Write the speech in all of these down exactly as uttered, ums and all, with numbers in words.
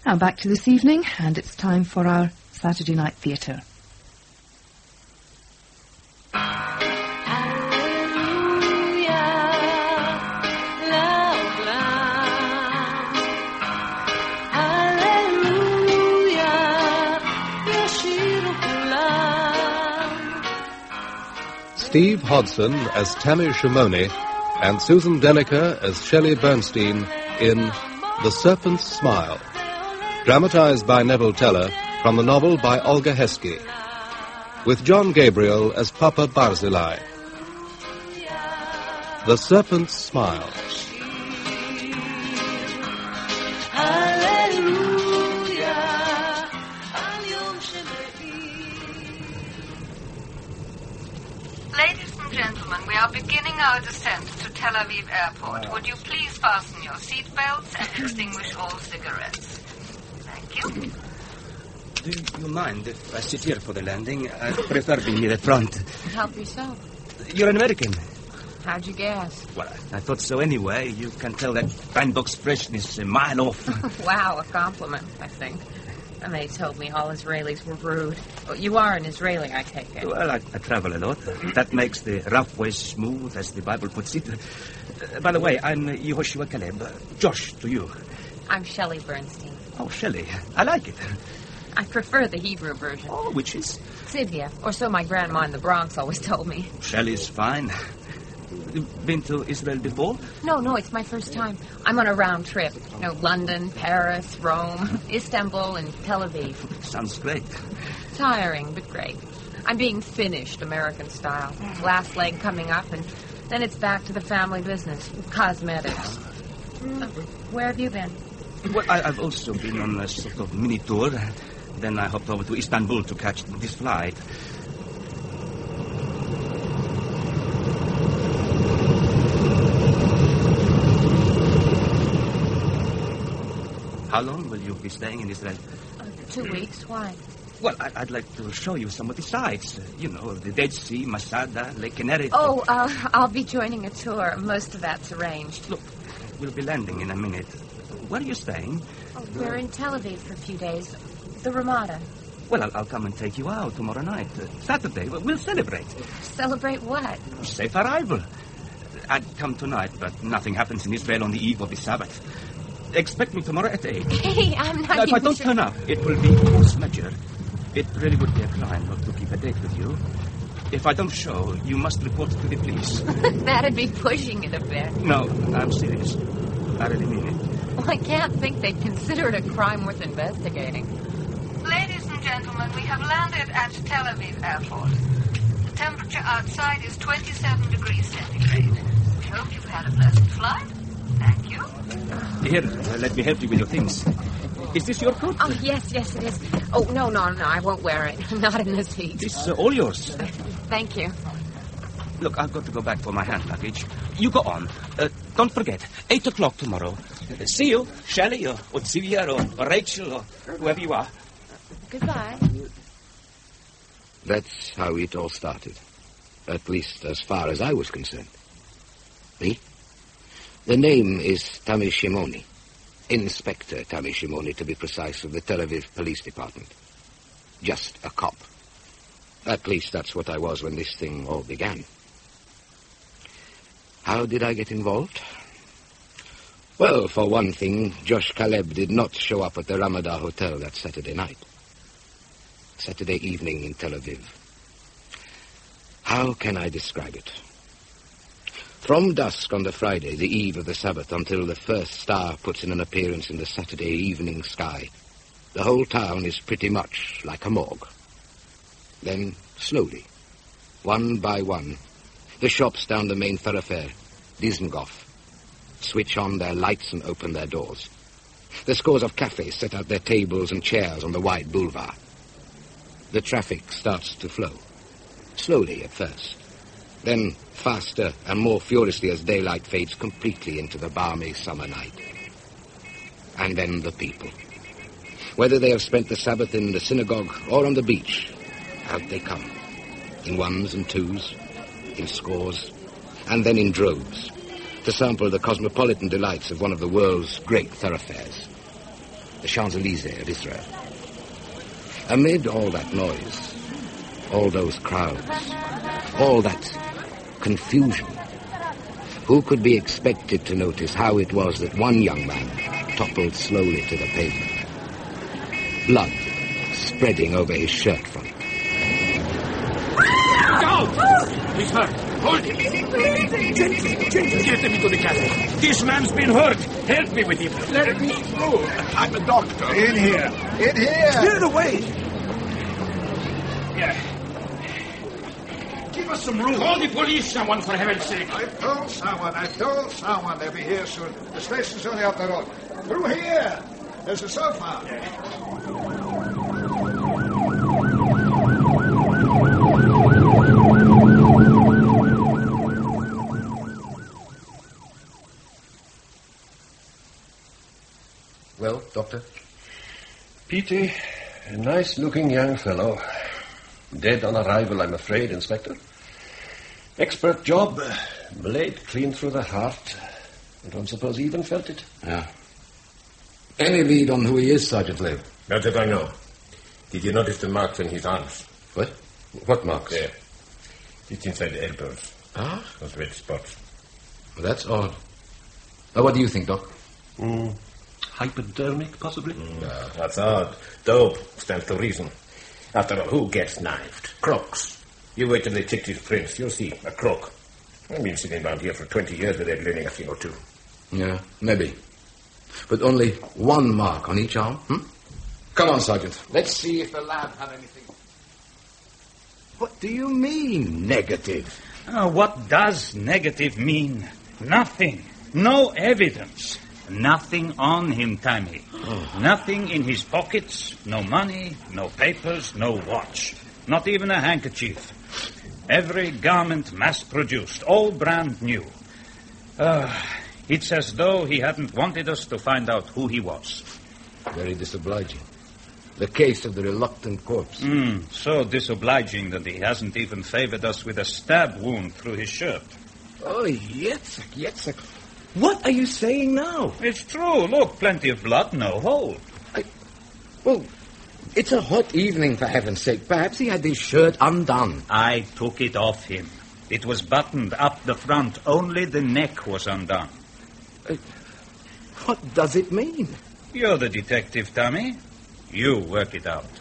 Now back to this evening, and it's time for our Saturday night theatre. Steve Hodson as Tammy Shimoni and Susan Deniker as Shelley Bernstein in The Serpent's Smile, dramatized by Neville Teller from the novel by Olga Heskey, with John Gabriel as Papa Barzilai. The Serpent's Smile. We are beginning our descent to Tel Aviv Airport. Would you please fasten your seatbelts and extinguish all cigarettes? Thank you. Do you mind if I sit here for the landing? I prefer being near the front. Help yourself. You're an American. How'd you guess? Well, I, I thought so anyway. You can tell that Steinbock's freshness a mile off. Wow, a compliment, I think. And they told me all Israelis were rude. Well, you are an Israeli, I take it. Well, I, I travel a lot. That makes the rough ways smooth, as the Bible puts it. Uh, by the way, I'm uh, Yehoshua Caleb. Uh, Josh, to you. I'm Shelley Bernstein. Oh, Shelley. I like it. I prefer the Hebrew version. Oh, which is? Sivia, or so my grandma in the Bronx always told me. Shelley's fine. Been to Israel before? No, no, it's my first time. I'm on a round trip. You know, London, Paris, Rome, Istanbul, and Tel Aviv. Sounds great. Tiring, but great. I'm being finished American style. Last leg coming up, and then it's back to the family business. Cosmetics. Uh, where have you been? Well, I, I've also been on a sort of mini tour. Then I hopped over to Istanbul to catch this flight. How long will you be staying in Israel? Uh, two weeks. Why? Well, I, I'd like to show you some of the sights. Uh, you know, the Dead Sea, Masada, Lake Kinneret. Oh, uh, I'll be joining a tour. Most of that's arranged. Look, we'll be landing in a minute. Where are you staying? Oh, we're in Tel Aviv for a few days. The Ramada. Well, I'll, I'll come and take you out tomorrow night. Uh, Saturday, we'll celebrate. Celebrate what? Safe arrival. I'd come tonight, but nothing happens in Israel on the eve of the Sabbath. Expect me tomorrow at eight. Hey, I'm not now, if I don't sure. turn up, it will be force majeure. It really would be a crime not to keep a date with you. If I don't show, you must report to the police. That'd be pushing it a bit. No, I'm serious. I really mean it. Well, I can't think they'd consider it a crime worth investigating. Ladies and gentlemen, we have landed at Tel Aviv Airport. The temperature outside is twenty-seven degrees centigrade. We hope you've had a pleasant flight. Thank you. Here, uh, let me help you with your things. Is this your coat? Oh, yes, yes, it is. Oh, no, no, no, I won't wear it. Not in this heat. This is uh, all yours. Thank you. Look, I've got to go back for my hand luggage. You go on. Uh, don't forget, eight o'clock tomorrow. Uh, see you, Shelley, or, or Sylvia, or, or Rachel, or whoever you are. Goodbye. That's how it all started. At least as far as I was concerned. Me? The name is Tammy Shimoni. Inspector Tammy Shimoni, to be precise, of the Tel Aviv Police Department. Just a cop. At least that's what I was when this thing all began. How did I get involved? Well, for one thing, Josh Caleb did not show up at the Ramada Hotel that Saturday night. Saturday evening in Tel Aviv. How can I describe it? From dusk on the Friday, the eve of the Sabbath, until the first star puts in an appearance in the Saturday evening sky, the whole town is pretty much like a morgue. Then, slowly, one by one, the shops down the main thoroughfare, Dizengoff, switch on their lights and open their doors. The scores of cafes set out their tables and chairs on the wide boulevard. The traffic starts to flow, slowly at first, then faster and more furiously as daylight fades completely into the balmy summer night. And then the people. Whether they have spent the Sabbath in the synagogue or on the beach, out they come, in ones and twos, in scores, and then in droves, to sample the cosmopolitan delights of one of the world's great thoroughfares. the Champs-Élysées of Israel. Amid all that noise, all those crowds, all that confusion, who could be expected to notice how it was that one young man toppled slowly to the pavement, blood spreading over his shirt front? Go! He's hurt. Hold him. Gently, gently. Get him into the cafe. This man's been hurt. Help me with him. Let me through. I'm a doctor. In here. In here. Clear the way. Yeah. Give us some room. Call the police, someone, for heaven's sake. I've told someone. I've told someone they'll be here soon. The station's only up the road. Through here. There's a sofa. Yeah. Well, Doctor? Petey, a nice-looking young fellow. Dead on arrival, I'm afraid, Inspector. Expert job. Blade clean through the heart. I don't suppose he even felt it. Yeah. Any lead on who he is, Sergeant Loeb? Not that I know. Did you notice the marks on his arms? What? What marks? There. It's inside the elbows. Ah? Those red spots. Well, that's odd. Now, what do you think, Doc? Mm. Hypodermic, possibly? Mm, no, that's odd. Dope stands to reason. After all, who gets knifed? Crooks. You wait till they take these prints. You'll see. A crook. I've been sitting down here for twenty years without learning a thing or two. Yeah, maybe. But only one mark on each arm, hmm? Come on, Sergeant. Let's see if the lab had anything. What do you mean, negative? Uh, what does negative mean? Nothing. No evidence. Nothing on him, Tammy. Oh. Nothing in his pockets, no money, no papers, no watch. Not even a handkerchief. Every garment mass-produced, all brand new. Uh, it's as though he hadn't wanted us to find out who he was. Very disobliging. The case of the reluctant corpse. Mm, so disobliging that he hasn't even favored us with a stab wound through his shirt. Oh, Yitzhak, Yitzhak. What are you saying now? It's true. Look, plenty of blood, no hole. I, well, it's a hot evening, for heaven's sake. Perhaps he had his shirt undone. I took it off him. It was buttoned up the front. Only the neck was undone. Uh, what does it mean? You're the detective, Tommy. You work it out.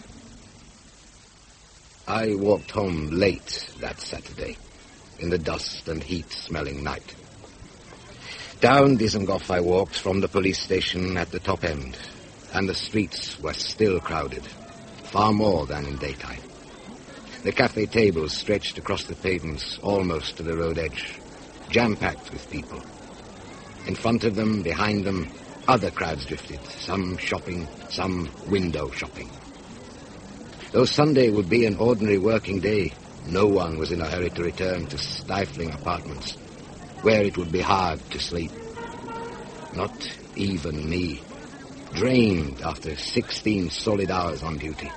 I walked home late that Saturday, in the dust and heat-smelling night. Down Dizengoff I walked from the police station at the top end, and the streets were still crowded, far more than in daytime. The cafe tables stretched across the pavements almost to the road edge, jam-packed with people. In front of them, behind them, other crowds drifted, some shopping, some window shopping. Though Sunday would be an ordinary working day, no one was in a hurry to return to stifling apartments, where it would be hard to sleep. Not even me, drained after sixteen solid hours on duty.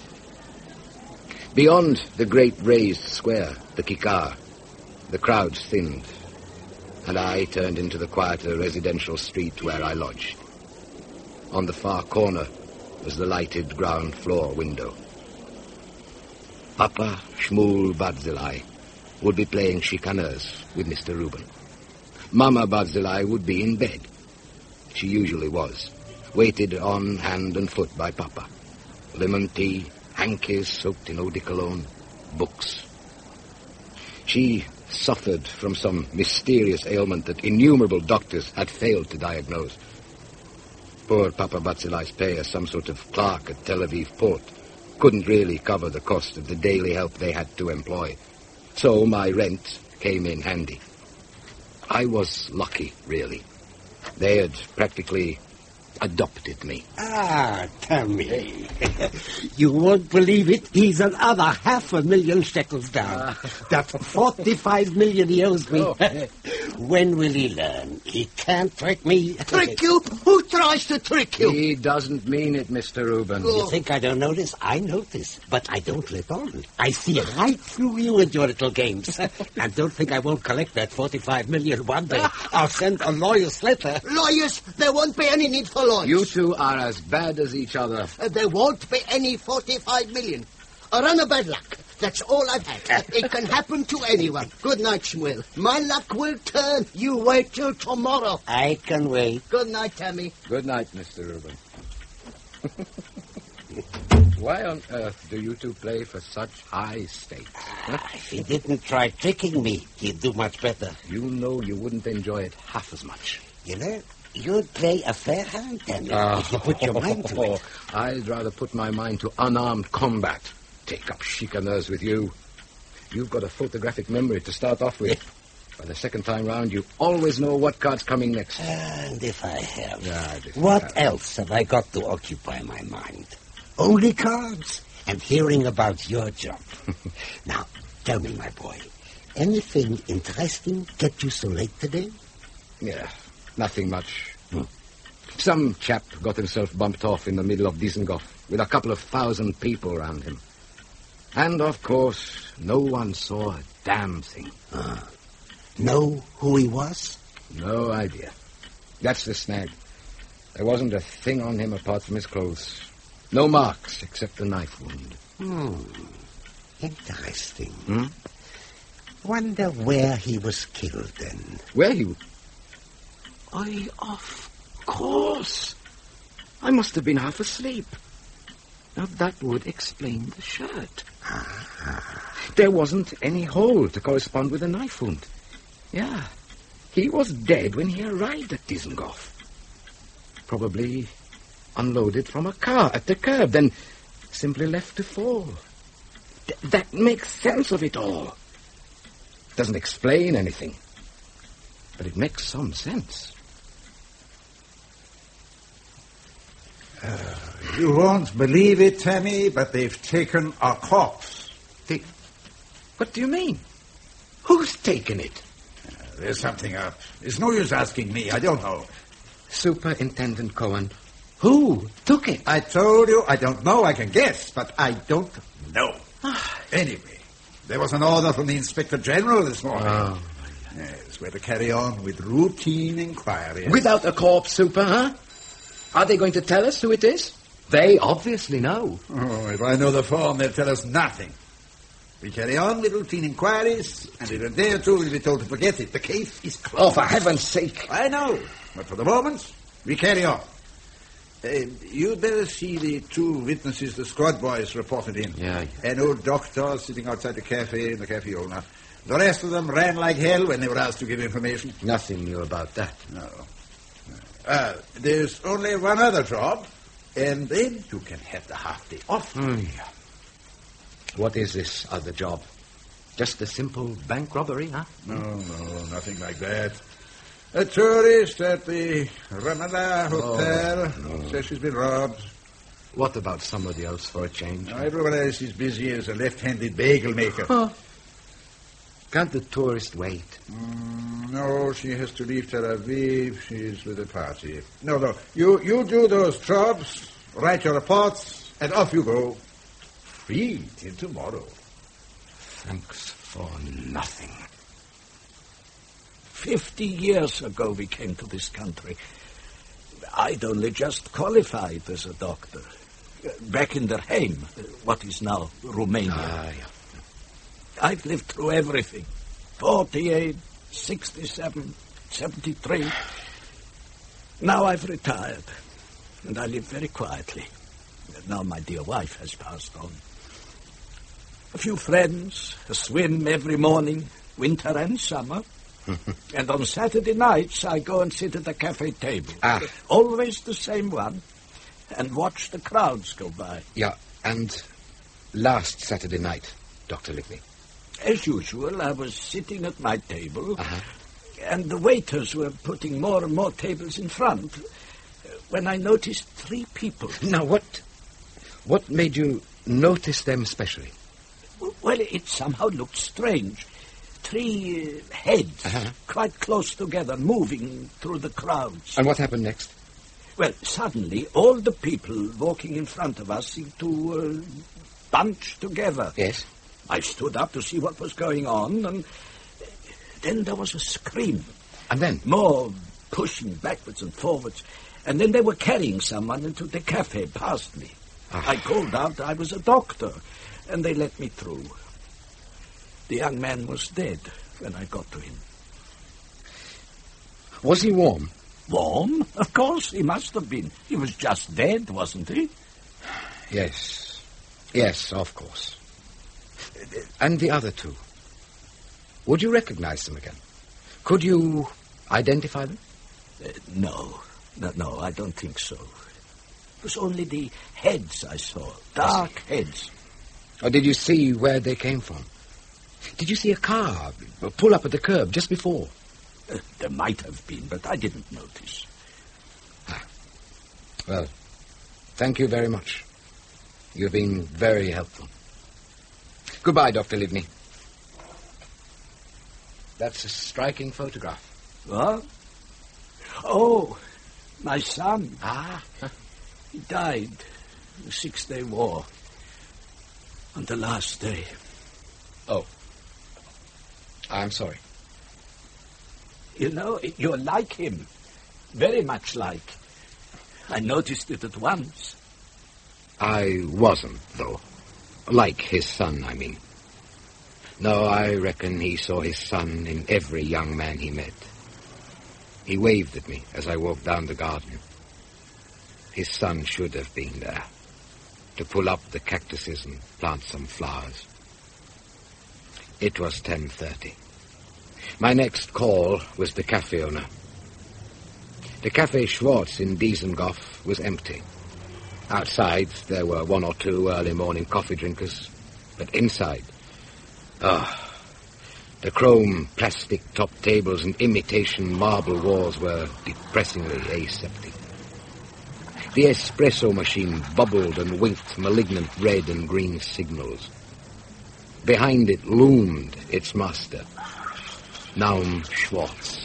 Beyond the great raised square, the Kikar, the crowds thinned, and I turned into the quieter residential street where I lodged. On the far corner was the lighted ground floor window. Papa Shmuel Barzilai would be playing chicaneurs with Mister Reuben. Mama Barzilai would be in bed. She usually was, waited on hand and foot by Papa. Lemon tea, hankies soaked in eau de cologne, books. She suffered from some mysterious ailment that innumerable doctors had failed to diagnose. Poor Papa Barzilai's pay as some sort of clerk at Tel Aviv port couldn't really cover the cost of the daily help they had to employ. So my rent came in handy. I was lucky, really. They had practically adopted me. Ah, Tammy. You won't believe it. He's another half a million shekels down. Uh, That's forty-five million he owes me. Oh. When will he learn? He can't trick me. Trick you? Who tries to trick you? He doesn't mean it, Mister Reuben. You think I don't notice? I notice, but I don't let on. I see right through you and your little games. And don't think I won't collect that forty-five million one day. I'll send a lawyer's letter. Lawyers? There won't be any need for lawyers. You two are as bad as each other. Uh, there won't be any forty-five million. A run of bad luck. That's all I've had. It can happen to anyone. Good night, Shmuel. My luck will turn. You wait till tomorrow. I can wait. Good night, Tammy. Good night, Mister Reuben. Why on earth do you two play for such high stakes? Huh? If he didn't try tricking me, he'd do much better. You know you wouldn't enjoy it half as much. You know, you'd play a fair hand, Tammy, Oh. if you put your mind to it. I'd rather put my mind to unarmed combat. Take up chicaneurs with you. You've got a photographic memory to start off with. By the second time round, you always know what card's coming next. And if I have, Yeah, if what you have. else have I got to occupy my mind? Only cards and hearing about your job. Now, tell me, my boy, anything interesting kept you so late today? Yeah, nothing much. Hmm. Some chap got himself bumped off in the middle of Dizengoff with a couple of thousand people around him. And, of course, no one saw a damn thing. Uh, know who he was? No idea. That's the snag. There wasn't a thing on him apart from his clothes. No marks except the knife wound. Hmm. Interesting. Hmm? Wonder where he was killed then. Where he... I, of course. I must have been half asleep. Now, that would explain the shirt. There wasn't any hole to correspond with the knife wound. Yeah, he was dead when he arrived at Dizengoff. Probably unloaded from a car at the curb, then simply left to fall. Th- that makes sense of it all. Doesn't explain anything, but it makes some sense. Uh, you won't believe it, Tammy, but they've taken a corpse. They... What do you mean? Who's taken it? Uh, there's something up. It's no use asking me. I don't know. Superintendent Cohen. Who took it? I told you I don't know. I can guess, but I don't know. Anyway, there was an order from the Inspector General this morning. Oh. Yes, we're to carry on with routine inquiries. Without a corpse, Super, huh? Are they going to tell us who it is? They obviously know. Oh, if I know the form, they'll tell us nothing. We carry on with routine inquiries, and in a day or two we'll be told to forget it. The case is closed. Oh, for heaven's sake. I know, but for the moment, we carry on. Uh, you'd better see the two witnesses the squad boys reported in. Yeah, yeah. An old doctor sitting outside the cafe and the cafe owner. The rest of them ran like hell when they were asked to give information. Nothing new about that. No. Uh, there's only one other job, and then you can have the half day off. Mm. What is this other job? Just a simple bank robbery, huh? No, no, nothing like that. A tourist at the Ramada Hotel Oh, no. says she's been robbed. What about somebody else for a change? Everyone else is busy as a left-handed bagel maker. Huh. Can't the tourist wait? Mm, no, she has to leave Tel Aviv. She's with a party. No, no. You, you do those jobs, write your reports, and off you go. Free till tomorrow. Thanks for nothing. Fifty years ago we came to this country. I'd only just qualified as a doctor. Back in Der Heim, what is now Romania. Ah, yeah. I've lived through everything. forty-eight, sixty-seven, seventy-three. Now I've retired, and I live very quietly. Now my dear wife has passed on. A few friends, a swim every morning, winter and summer. And on Saturday nights, I go and sit at a cafe table. Ah. Always the same one. And watch the crowds go by. Yeah, and last Saturday night, Doctor Livney. As usual, I was sitting at my table, Uh-huh. and the waiters were putting more and more tables in front, when I noticed three people. Now, what, what made you notice them specially? Well, it somehow looked strange. three uh, heads Uh-huh. quite close together, moving through the crowds. And what happened next? Well, suddenly, all the people walking in front of us seemed to uh, bunch together. Yes. I stood up to see what was going on, and then there was a scream. And then? More pushing backwards and forwards. And then they were carrying someone into the cafe past me. Ah. I called out I was a doctor, and they let me through. The young man was dead when I got to him. Was he warm? Warm? Of course, he must have been. He was just dead, wasn't he? Yes. Yes, of course. And the other two? Would you recognize them again? Could you identify them? Uh, no. no. No, I don't think so. It was only the heads I saw. Dark heads. Or did you see where they came from? Did you see a car pull up at the curb just before? Uh, there might have been, but I didn't notice. Ah. Well, thank you very much. You've been very helpful. Goodbye, Doctor Livni. That's a striking photograph. What? Oh, my son. Ah. He died in the Six-Day War. On the last day. Oh. I'm sorry. You know, you're like him. Very much like. I noticed it at once. I wasn't, though. Like his son, I mean. No, I reckon he saw his son in every young man he met. He waved at me as I walked down the garden. His son should have been there, to pull up the cactuses and plant some flowers. It was ten thirty. My next call was the cafe owner. The Cafe Schwartz in Dizengoff was empty. Outside, there were one or two early morning coffee drinkers, but inside, ah, the chrome plastic top tables and imitation marble walls were depressingly aseptic. The espresso machine bubbled and winked malignant red and green signals. Behind it loomed its master, Naum Schwartz.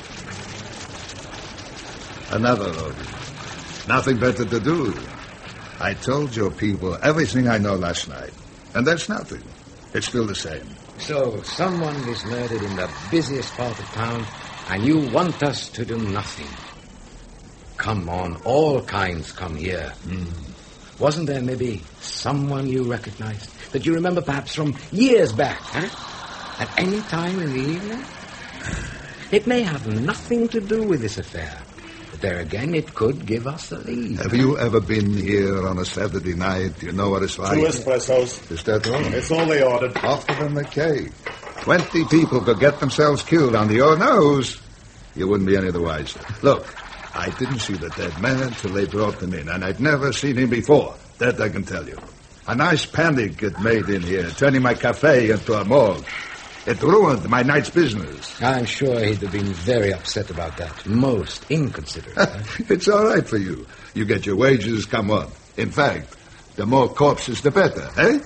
Another road. Nothing better to do. I told your people everything I know last night. And that's nothing. It's still the same. So, someone is murdered in the busiest part of town, and you want us to do nothing. Come on, all kinds come here. Mm. Wasn't there maybe someone you recognized, that you remember perhaps from years back, huh? At any time in the evening? It may have nothing to do with this affair. But there again, it could give us a lead. Have you ever been here on a Saturday night? You know what it's like? Two espressos. Is that all? It's all they ordered. After them, the cake. Twenty people could get themselves killed on your nose. You wouldn't be any the wiser. Look, I didn't see the dead man till they brought them in, and I'd never seen him before. That I can tell you. A nice panic it made in here, turning my cafe into a morgue. It ruined my night's business. I'm sure he'd have been very upset about that. Most inconsiderate. Huh? It's all right for you. You get your wages, come on. In fact, the more corpses, the better, eh?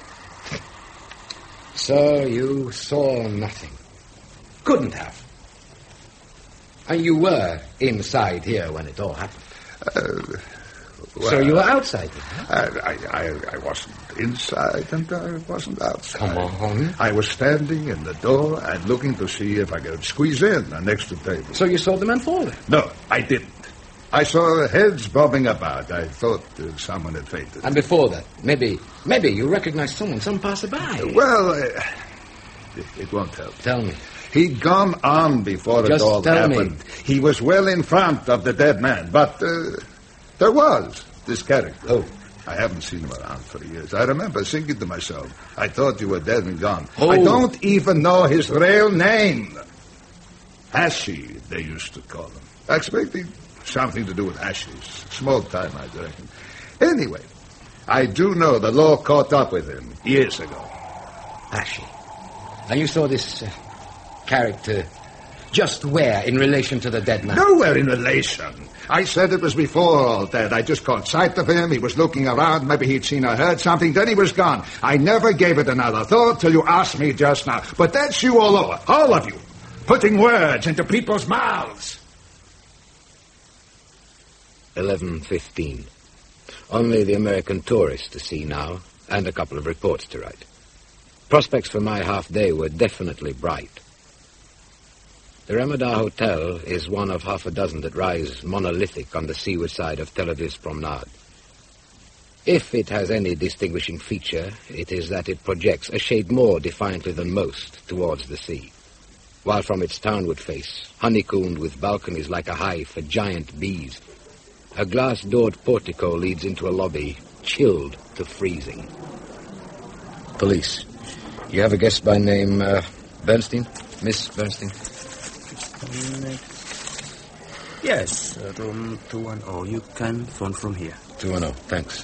So you saw nothing. Couldn't have. And you were inside here when it all happened. Uh, well, so you were outside here, huh? I, I, I wasn't inside and I wasn't outside. Come on. I was standing in the door and looking to see if I could squeeze in an extra table. So you saw the man fall? No, I didn't. I saw heads bobbing about. I thought uh, someone had fainted. And before that, maybe, maybe you recognized someone, some passerby. Well, uh, it, it won't help. Tell me. He'd gone on before Just it all tell happened. Me. He was well in front of the dead man, but uh, there was this character. Oh. I haven't seen him around for years. I remember thinking to myself, I thought you were dead and gone. Oh. I don't even know his real name. Hashi, they used to call him. I expect it something to do with hashes. Small time, I reckon. Anyway, I do know the law caught up with him years ago. Hashi. And you saw this uh, character Just where in relation to the dead man? Nowhere in relation. I said it was before all dead. I just caught sight of him. He was looking around. Maybe he'd seen or heard something. Then he was gone. I never gave it another thought till you asked me just now. But that's you all over. All of you. Putting words into people's mouths. eleven fifteen. Only the American tourist to see now, and a couple of reports to write. Prospects for my half-day were definitely bright. The Ramadar Hotel is one of half a dozen that rise monolithic on the seaward side of Tel Aviv's promenade. If it has any distinguishing feature, it is that it projects a shade more defiantly than most towards the sea, while from its townward face, honeycombed with balconies like a hive for giant bees, a glass-doored portico leads into a lobby chilled to freezing. Police. You have a guest by name, uh, Bernstein? Miss Bernstein? Yes, uh, room two one zero. You can phone from here. two one zero, thanks.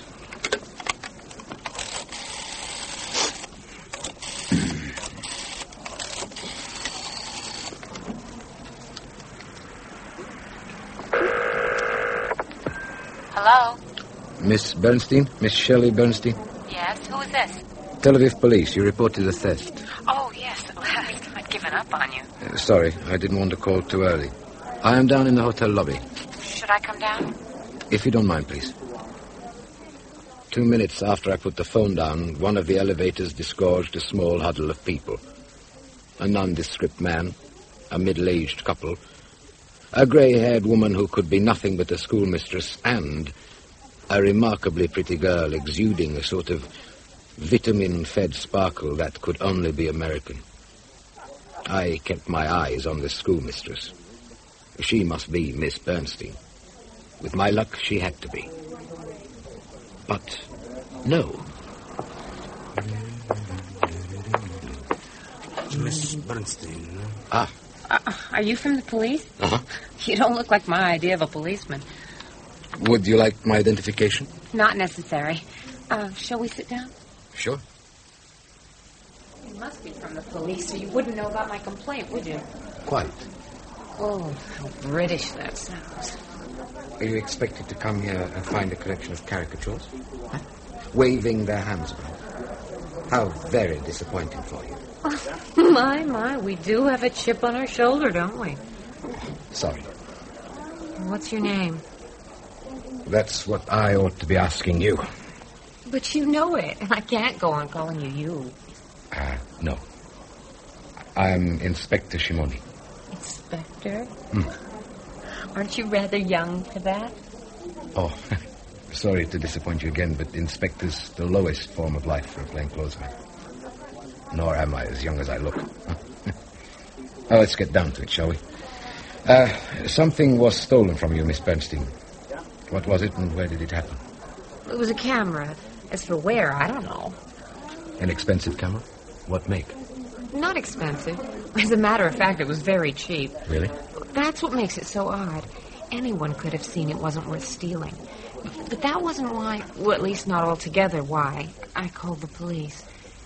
Hello? Miss Bernstein? Miss Shelley Bernstein? Yes, who is this? Tel Aviv Police. You reported a theft. Oh, yes, at last. I'd given up on you. Uh, sorry, I didn't want to call too early. I am down in the hotel lobby. Should I come down? If you don't mind, please. Two minutes after I put the phone down, one of the elevators disgorged a small huddle of people. A nondescript man, a middle-aged couple, a grey-haired woman who could be nothing but a schoolmistress, and a remarkably pretty girl exuding a sort of vitamin-fed sparkle that could only be American. I kept my eyes on the schoolmistress. She must be Miss Bernstein. With my luck, she had to be. But no. Miss Bernstein. Ah. Uh, are you from the police? Uh-huh. You don't look like my idea of a policeman. Would you like my identification? Not necessary. Uh, shall we sit down? Sure. You must be from the police, so you wouldn't know about my complaint, would you? Quite. Oh, how British that sounds. Are you expected to come here and find a collection of caricatures? Huh? Waving their hands around. How very disappointing for you. Oh, my, my, we do have a chip on our shoulder, don't we? Sorry. What's your name? That's what I ought to be asking you. But you know it, and I can't go on calling you you. Uh, no. I'm Inspector Shimoni. Inspector? Hmm. Aren't you rather young for that? Oh, sorry to disappoint you again, but Inspector's the lowest form of life for a plainclothesman. Nor am I as young as I look. Now, let's get down to it, shall we? Uh, something was stolen from you, Miss Bernstein. What was it, and where did it happen? It was a camera. As for where, I don't know. An expensive camera? What make? Not expensive. As a matter of fact, it was very cheap. Really? That's what makes it so odd. Anyone could have seen it wasn't worth stealing. But that wasn't why, well, at least not altogether why, I called the police.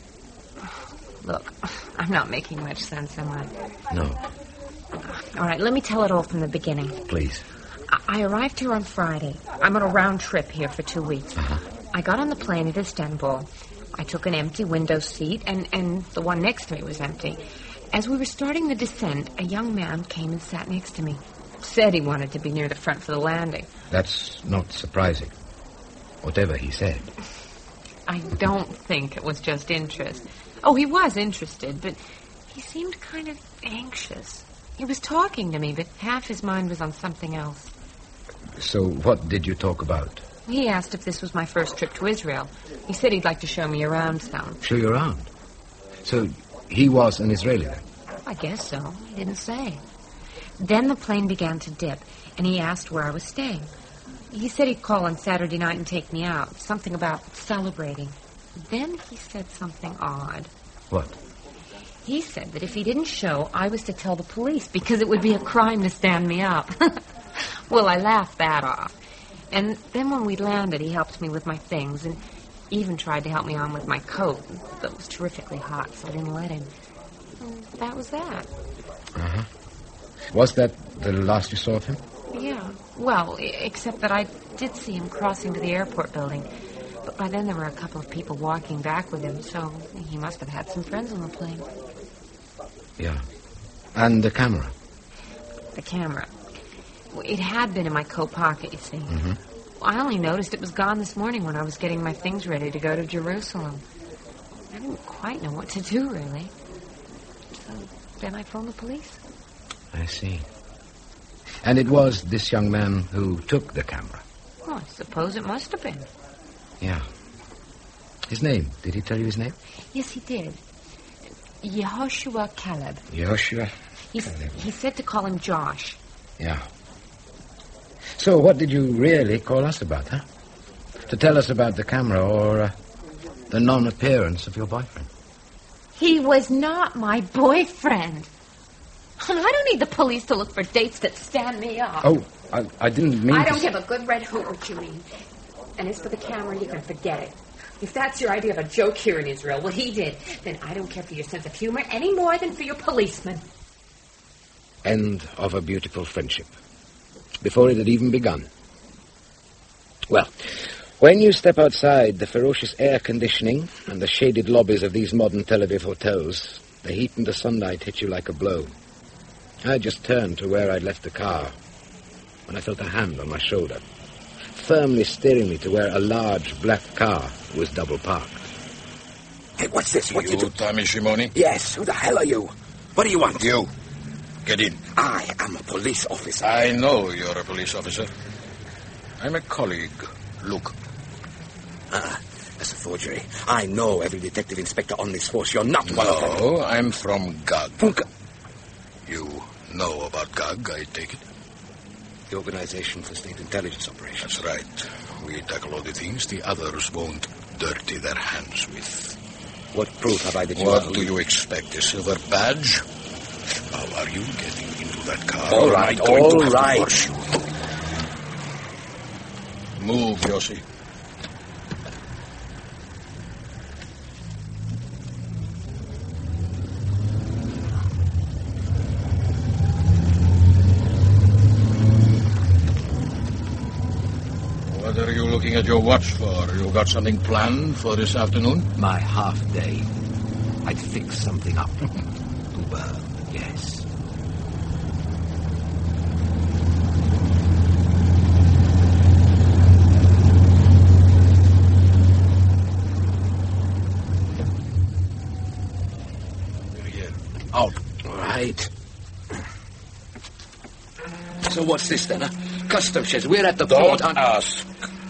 Look, I'm not making much sense, am I? No. All right, let me tell it all from the beginning. Please. I arrived here on Friday. I'm on a round trip here for two weeks. Uh-huh. I got on the plane at Istanbul. I took an empty window seat, and, and the one next to me was empty. As we were starting the descent, a young man came and sat next to me. Said he wanted to be near the front for the landing. That's not surprising. Whatever he said. I don't think it was just interest. Oh, he was interested, but he seemed kind of anxious. He was talking to me, but half his mind was on something else. So what did you talk about? He asked if this was my first trip to Israel. He said he'd like to show me around some. Show you around? So he was an Israeli then? I guess so. He didn't say. Then the plane began to dip, and he asked where I was staying. He said he'd call on Saturday night and take me out. Something about celebrating. Then he said something odd. What? He said that if he didn't show, I was to tell the police because it would be a crime to stand me up. Well, I laughed that off. And then when we landed, he helped me with my things and even tried to help me on with my coat. But it was terrifically hot, so I didn't let him. And that was that. Uh-huh. Was that the last you saw of him? Yeah. Well, e- except that I did see him crossing to the airport building. But by then there were a couple of people walking back with him, so he must have had some friends on the plane. Yeah. And the camera? The camera. It had been in my coat pocket, you see. Mm-hmm. I only noticed it was gone this morning when I was getting my things ready to go to Jerusalem. I didn't quite know what to do, really. So then I phoned the police. I see. And it was this young man who took the camera? Well, I suppose it must have been. Yeah. His name, did he tell you his name? Yes, he did. Yehoshua Caleb. Yehoshua He's, Caleb. He said to call him Josh. Yeah. So what did you really call us about, huh? To tell us about the camera or uh, the non-appearance of your boyfriend? He was not my boyfriend. I don't need the police to look for dates that stand me up. Oh, I, I didn't mean I to... don't give a good red hoot what you mean. And as for the camera, you can forget it. If that's your idea of a joke here in Israel, what he did, then I don't care for your sense of humor any more than for your policeman. End of a beautiful friendship. Before it had even begun. Well, when you step outside the ferocious air conditioning and the shaded lobbies of these modern Tel Aviv hotels, the heat and the sunlight hit you like a blow. I just turned to where I'd left the car when I felt a hand on my shoulder, firmly steering me to where a large black car was double parked. Hey, what's this? What you, you do? Tommy Shimoni? Yes, who the hell are you? What do you want? You. Get in. I am a police officer. I know you're a police officer. I'm a colleague. Look. Ah, that's a forgery. I know every detective inspector on this force. You're not one of them. No, I'm from Gag. From Gag? You know about Gag, I take it? The Organization for State Intelligence Operations. That's right. We tackle all the things the others won't dirty their hands with. What proof have I that you What are... do you expect? A silver badge? How are you getting into that car? All right, all right. Move, Yossi. What are you looking at your watch for? You got something planned for this afternoon? My half day. I'd fix something up. To burn, yes. Out. All right. So what's this then, huh? Custom sheds. We're at the Don't port. Don't ask.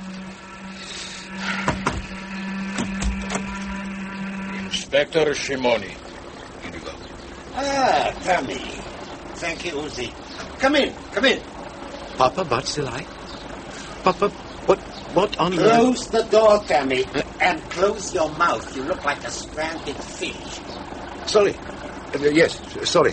Inspector Shimoni. Here you go. Ah, Tommy. Thank you, Uzi. Come in, come in. Papa Barzilai? Papa, what, what on earth? Close the door, Tommy, and close your mouth. You look like a stranded fish. Sorry. Uh, yes, sorry.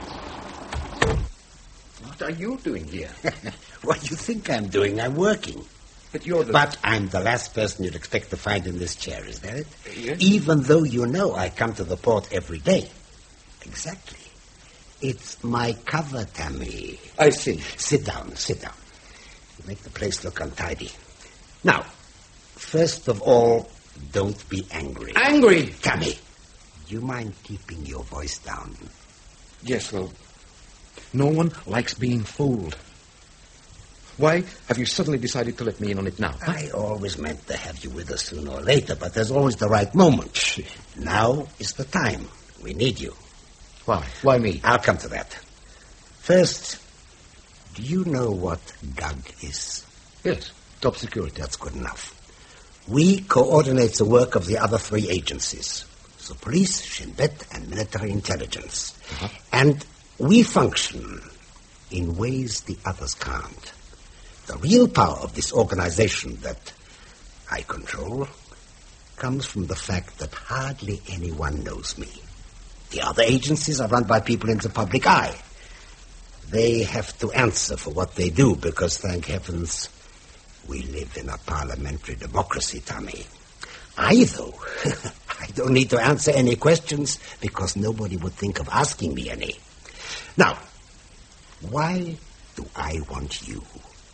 What are you doing here? What do you think I'm doing? I'm working. But you're the... But I'm the last person you'd expect to find in this chair, is that it? Yes. Even though you know I come to the port every day. Exactly. It's my cover, Tammy. I see. Sit down, sit down. You make the place look untidy. Now, first of all, don't be angry. Angry? Tammy, do you mind keeping your voice down? Yes, well, no one likes being fooled. Why have you suddenly decided to let me in on it now? Huh? I always meant to have you with us sooner or later, but there's always the right moment. Now is the time. We need you. Why? Why me? I'll come to that. First, do you know what Gag is? Yes, top security. That's good enough. We coordinate the work of the other three agencies. The police, Shin Bet, and military intelligence. Uh-huh. And we function in ways the others can't. The real power of this organization that I control comes from the fact that hardly anyone knows me. The other agencies are run by people in the public eye. They have to answer for what they do because, thank heavens, we live in a parliamentary democracy, Tommy. I, though, I don't need to answer any questions because nobody would think of asking me any. Now, Why do I want you?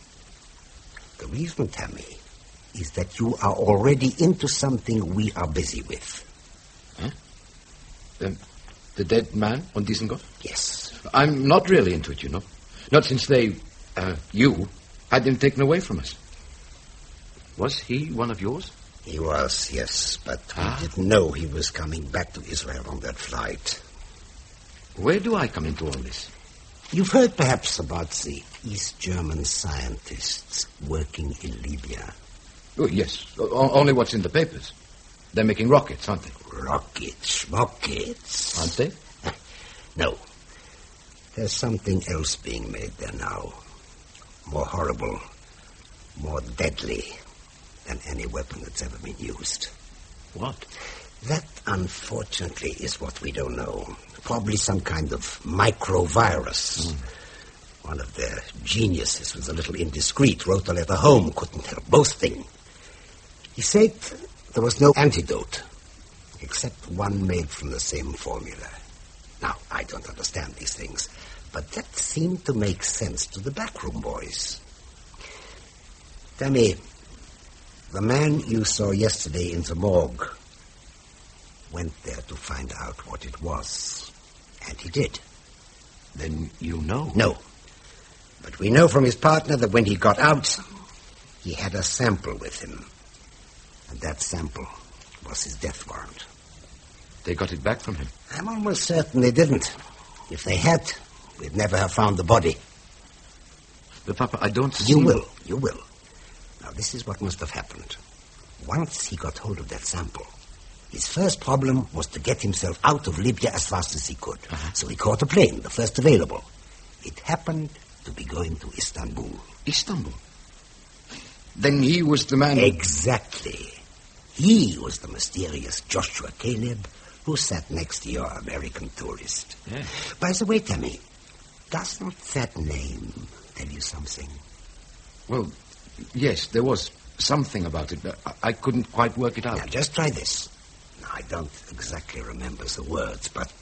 The reason, Tammy, is that you are already into something we are busy with. Huh? Um, the dead man on Dizengoff? Yes. I'm not really into it, you know. Not since they, uh, you, had him taken away from us. Was he one of yours? He was, yes, but Ah. we didn't know he was coming back to Israel on that flight. Where do I come into all this? You've heard perhaps about the East German scientists working in Libya. Oh, yes. O- only what's in the papers. They're making rockets, aren't they? Rockets, rockets. Aren't they? No. There's something else being made there now. More horrible, more deadly than any weapon that's ever been used. What? That, unfortunately, is what we don't know. Probably some kind of microvirus. Mm. One of their geniuses was a little indiscreet, wrote a letter home, couldn't help boasting. He said there was no antidote, except one made from the same formula. Now, I don't understand these things, but that seemed to make sense to the backroom boys. Tell me, the man you saw yesterday in the morgue went there to find out what it was, and he did. Then you know? No. But we know from his partner that when he got out, he had a sample with him. And that sample was his death warrant. They got it back from him? I'm almost certain they didn't. If they had, we'd never have found the body. But, Papa, I don't see... You will, you will. Now, this is what must have happened. Once he got hold of that sample, his first problem was to get himself out of Libya as fast as he could. Uh-huh. So he caught a plane, the first available. It happened to be going to Istanbul. Istanbul? Then he was the man... Exactly. He was the mysterious Joshua Caleb who sat next to your American tourist. Yeah. By the way, Tammy, doesn't that name tell you something? Well, yes, there was something about it, but I, I couldn't quite work it out. Now, just try this. Now, I don't exactly remember the words, but...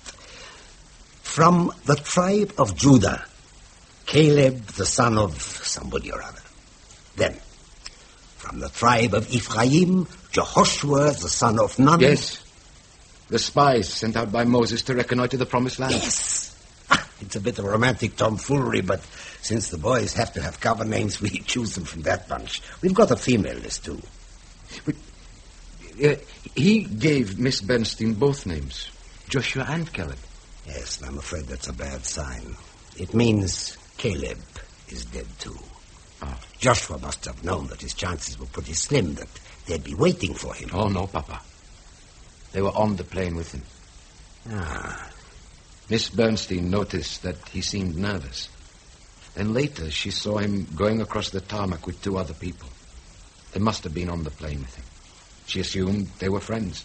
From the tribe of Judah, Caleb, the son of somebody or other. Then, from the tribe of Ephraim, Jehoshua, the son of Nun. Yes. The spies sent out by Moses to reconnoiter the promised land. Yes. It's a bit of romantic tomfoolery, but since the boys have to have cover names, we choose them from that bunch. We've got a female list, too. But uh, he gave Miss Bernstein both names, Joshua and Caleb. Yes, and I'm afraid that's a bad sign. It means Caleb is dead, too. Oh. Joshua must have known that his chances were pretty slim, that they'd be waiting for him. Oh, no, Papa. They were on the plane with him. Ah. Miss Bernstein noticed that he seemed nervous. Then later she saw him going across the tarmac with two other people. They must have been on the plane with him. She assumed they were friends.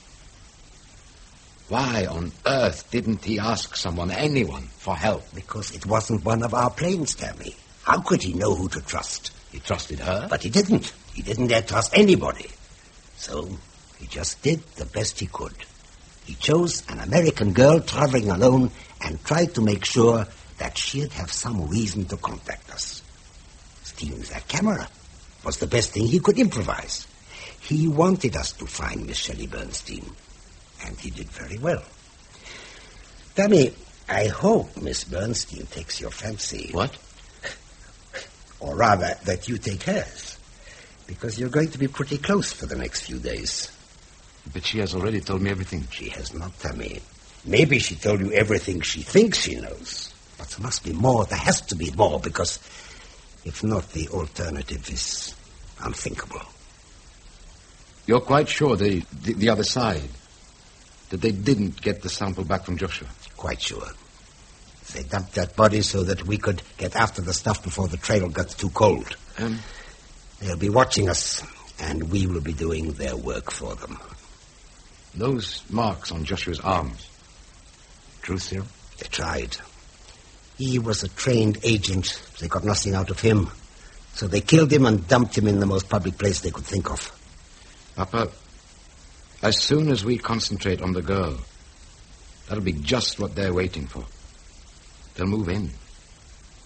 Why on earth didn't he ask someone, anyone, for help? Because it wasn't one of our planes, Tammy. How could he know who to trust? He trusted her? But he didn't. He didn't dare trust anybody. So he just did the best he could. He chose an American girl traveling alone and tried to make sure that she'd have some reason to contact us. Stealing that camera was the best thing he could improvise. He wanted us to find Miss Shelley Bernstein, and he did very well. Tammy, I hope Miss Bernstein takes your fancy. What? Or rather, that you take hers. Because you're going to be pretty close for the next few days. But she has already told me everything. She has not, Tammy. Maybe she told you everything she thinks she knows. But there must be more. There has to be more, because if not, the alternative is unthinkable. You're quite sure the, the, the other side, that they didn't get the sample back from Joshua? Quite sure. They dumped that body so that we could get after the stuff before the trail got too cold. Um, They'll be watching us, and we will be doing their work for them. Those marks on Joshua's arms, true serum? They tried. He was a trained agent. They got nothing out of him. So they killed him and dumped him in the most public place they could think of. Papa, as soon as we concentrate on the girl, that'll be just what they're waiting for. They'll move in.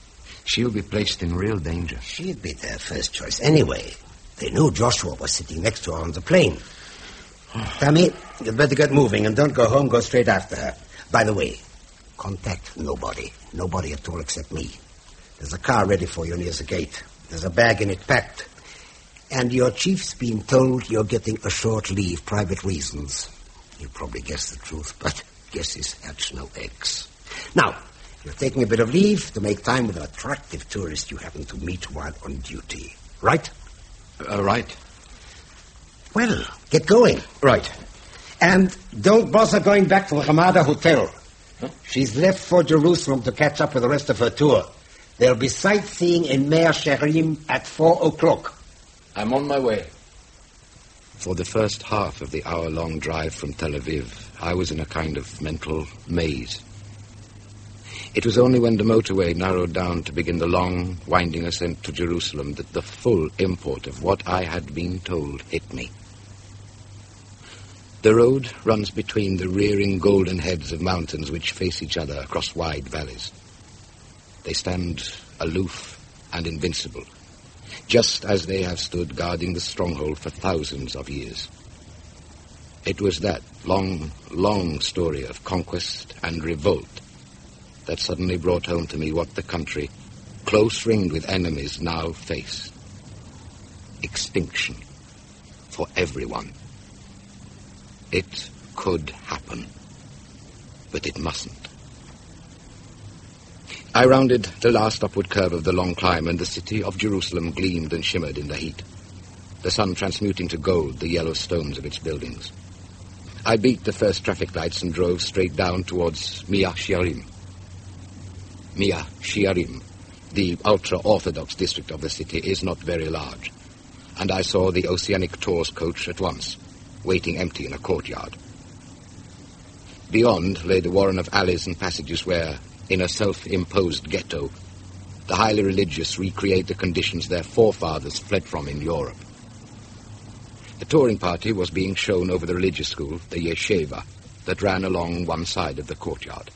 She'll be placed in real danger. She'd be their first choice anyway. They knew Joshua was sitting next to her on the plane. Tammy, you'd better get moving and don't go home. Go straight after her. By the way, contact nobody. Nobody at all except me. There's a car ready for you near the gate. There's a bag in it packed. And your chief's been told you're getting a short leave, private reasons. You probably guessed the truth, but guesses hatch no eggs. Now, you're taking a bit of leave to make time with an attractive tourist you happen to meet while on duty. Right? Uh, right. Well, get going. Right. And don't bother going back to the Ramada Hotel. Huh? She's left for Jerusalem to catch up with the rest of her tour. There'll be sightseeing in Meir Sherim at four o'clock. I'm on my way. For the first half of the hour-long drive from Tel Aviv, I was in a kind of mental maze. It was only when the motorway narrowed down to begin the long, winding ascent to Jerusalem that the full import of what I had been told hit me. The road runs between the rearing golden heads of mountains which face each other across wide valleys. They stand aloof and invincible, just as they have stood guarding the stronghold for thousands of years. It was that long, long story of conquest and revolt that suddenly brought home to me what the country, close-ringed with enemies, now faced. Extinction for everyone. It could happen, but it mustn't. I rounded the last upward curve of the long climb, and the city of Jerusalem gleamed and shimmered in the heat, the sun transmuting to gold the yellow stones of its buildings. I beat the first traffic lights and drove straight down towards Meir Sherim. Meir Sherim, the ultra-Orthodox district of the city, is not very large, and I saw the Oceanic Tours coach at once, waiting empty in a courtyard. Beyond lay the warren of alleys and passages where, in a self-imposed ghetto, the highly religious recreate the conditions their forefathers fled from in Europe. The touring party was being shown over the religious school, the yeshiva, that ran along one side of the courtyard.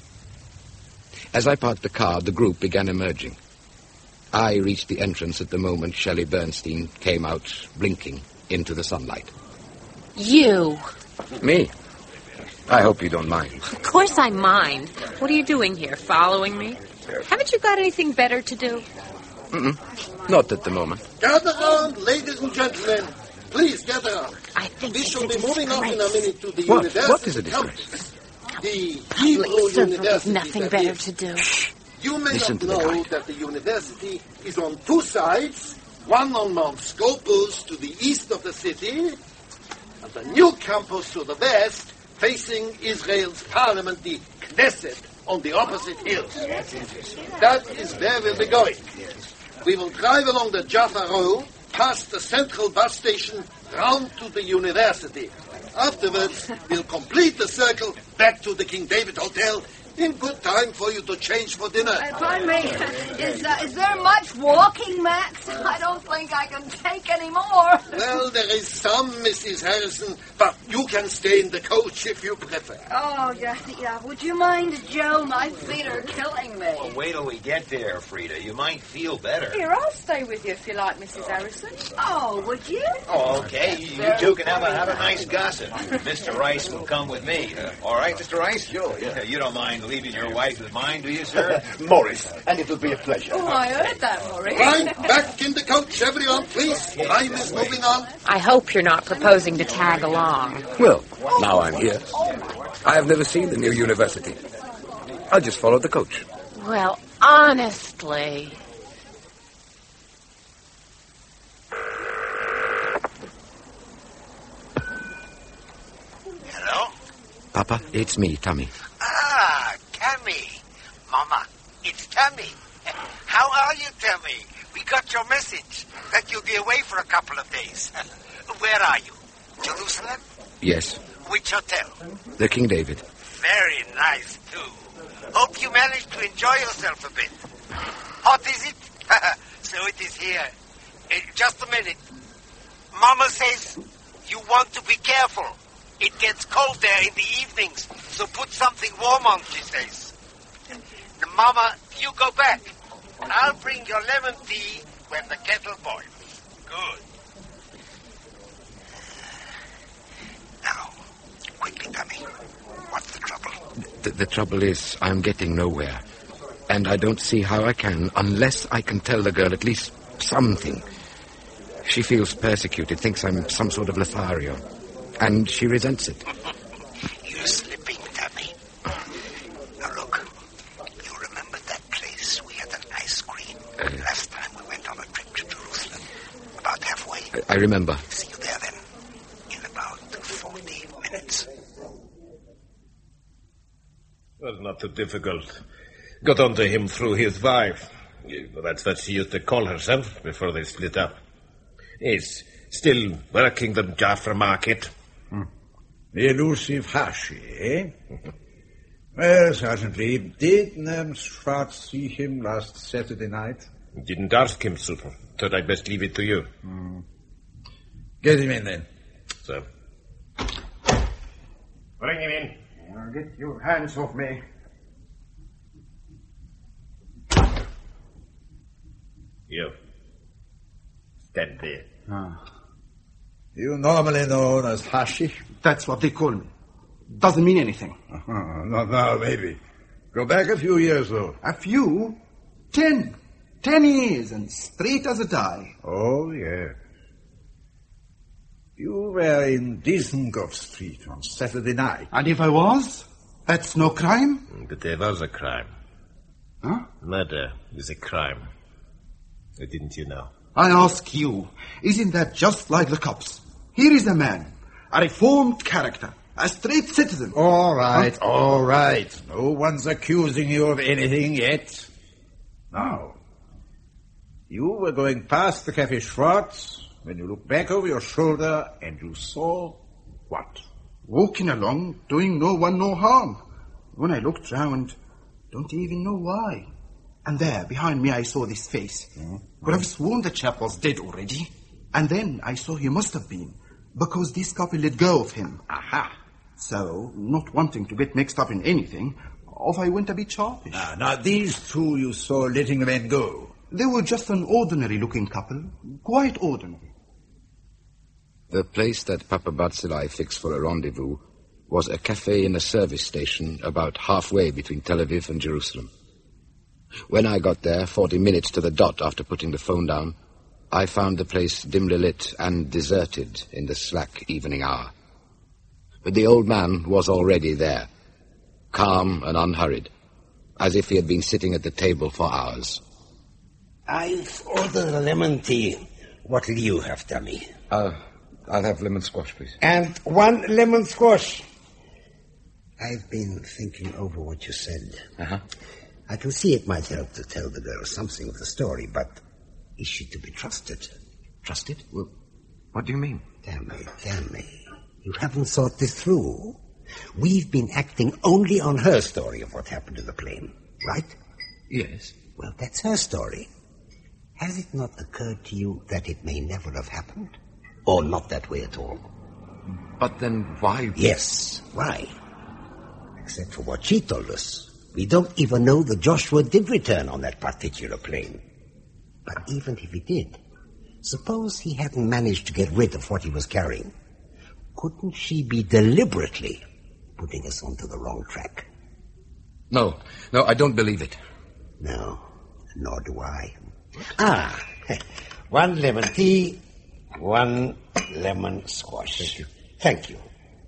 As I parked the car, the group began emerging. I reached the entrance at the moment Shelley Bernstein came out, blinking, into the sunlight. You. Me? I hope you don't mind. Of course I mind. What are you doing here, following me? Haven't you got anything better to do? Mm-mm. Not at the moment. Gather round, ladies and gentlemen. Please gather round. I think we it's shall a be moving on in a minute to the What? university. What is a disgrace? The Public Hebrew servant with University. nothing that better is. to do. You may Listen not to the know guide. that the university is on two sides, one on Mount Scopus to the east of the city, and the new campus to the west, facing Israel's parliament, the Knesset, on the opposite hills. That is where we'll be going. We will drive along the Jaffa Road, past the central bus station, round to the university. Afterwards, we'll complete the circle back to the King David Hotel in good time for you to change for dinner. Uh, pardon me, is, uh, is there much walking, Max? I don't think I can take any more. Well, there is some, Missus Harrison, but you can stay in the coach if you prefer. Oh, yeah, yeah. Would you mind, Joe? My feet are killing me. Well, wait till we get there, Frida. You might feel better. Here, I'll stay with you if you like, Missus Harrison. Oh, would you? Oh, okay. You, you two can have a, have a nice gossip. Mister Rice will come with me. Uh, all right, Mister Rice? Sure, yeah. You don't mind leaving your wife with mine, do you, sir? Morris, and it will be a pleasure. Oh, I heard that, Maurice. Right, back in the coach, everyone, please. Time is moving on. I hope you're not proposing to tag along. Well, now I'm here. I have never seen the new university. I'll just follow the coach. Well, honestly... Hello? Papa, it's me, Tommy. Ah, Tammy. Mama, it's Tammy. How are you, Tammy? We got your message that you'll be away for a couple of days. Where are you? Jerusalem? Yes, Which hotel? the King David. Very nice, too. Hope you managed to enjoy yourself a bit. Hot, is it? So it is here. Uh, just a minute. Mama says you want to be careful. It gets cold there in the evenings, so put something warm on, she says. Mama, you go back. I'll bring your lemon tea when the kettle boils. Good. Now, quickly, Tommy. What's the trouble? The, the trouble is, I'm getting nowhere. And I don't see how I can, unless I can tell the girl at least something. She feels persecuted, thinks I'm some sort of Lothario. And she resents it. You're slipping, Tommy. Now, look. You remember that place we had an ice cream Uh, last time we went on a trip to Jerusalem? About halfway. I, I remember. See you there, then. In about forty minutes. Well, not too difficult. Got onto him through his wife. That's what she used to call herself before they split up. He's still working the Jaffa market. Hmm. The elusive Hashi, eh? Well, Sergeant Lee, did Nams Schwartz see him last Saturday night? Didn't ask him, Super. Thought I'd best leave it to you. Hmm. Get him in, then. So. Bring him in. Now get your hands off me. You. Stand there. Ah. You normally known as Hashi? That's what they call me. Doesn't mean anything. Uh-huh. Not now, maybe. Go back a few years, though. A few? Ten. Ten years, and straight as a die. Oh, yes. You were in Dizengoff Street on Saturday night. And if I was? That's no crime? But there was a crime. Huh? Murder is a crime. Or didn't you know? I ask you, isn't that just like the cops? Here is a man, a reformed character, a straight citizen. All right, huh? all right. No one's accusing you of anything yet. Now, you were going past the Cafe Schwartz when you looked back over your shoulder and you saw what? Walking along, doing no one no harm. When I looked round, don't even know why. And there, behind me, I saw this face. Mm-hmm. Could have sworn the chap was dead already. And then I saw he must have been, because this couple let go of him. Aha! So, not wanting to get mixed up in anything, off I went a bit sharpish. Now, now these two you saw letting the men go. They were just an ordinary-looking couple. Quite ordinary. The place that Papa Barzilai fixed for a rendezvous was a cafe in a service station about halfway between Tel Aviv and Jerusalem. When I got there, forty minutes to the dot after putting the phone down, I found the place dimly lit and deserted in the slack evening hour. But the old man was already there, calm and unhurried, as if he had been sitting at the table for hours. I've ordered a lemon tea. What'll you have, Tommy? Uh, I'll have lemon squash, please. And one lemon squash. I've been thinking over what you said. Uh-huh. I can see it might help to tell the girl something of the story, but is she to be trusted? Trusted? Well, what do you mean? Damn me, damn me. You haven't thought this through. We've been acting only on her story of what happened to the plane, right? Yes. Well, that's her story. Has it not occurred to you that it may never have happened? Or not that way at all? But then why? Yes, why? Except for what she told us. We don't even know that Joshua did return on that particular plane. But even if he did, suppose he hadn't managed to get rid of what he was carrying. Couldn't she be deliberately putting us onto the wrong track? No, no, I don't believe it. No, nor do I. Ah, one lemon tea, one lemon squash. Thank you. Thank you.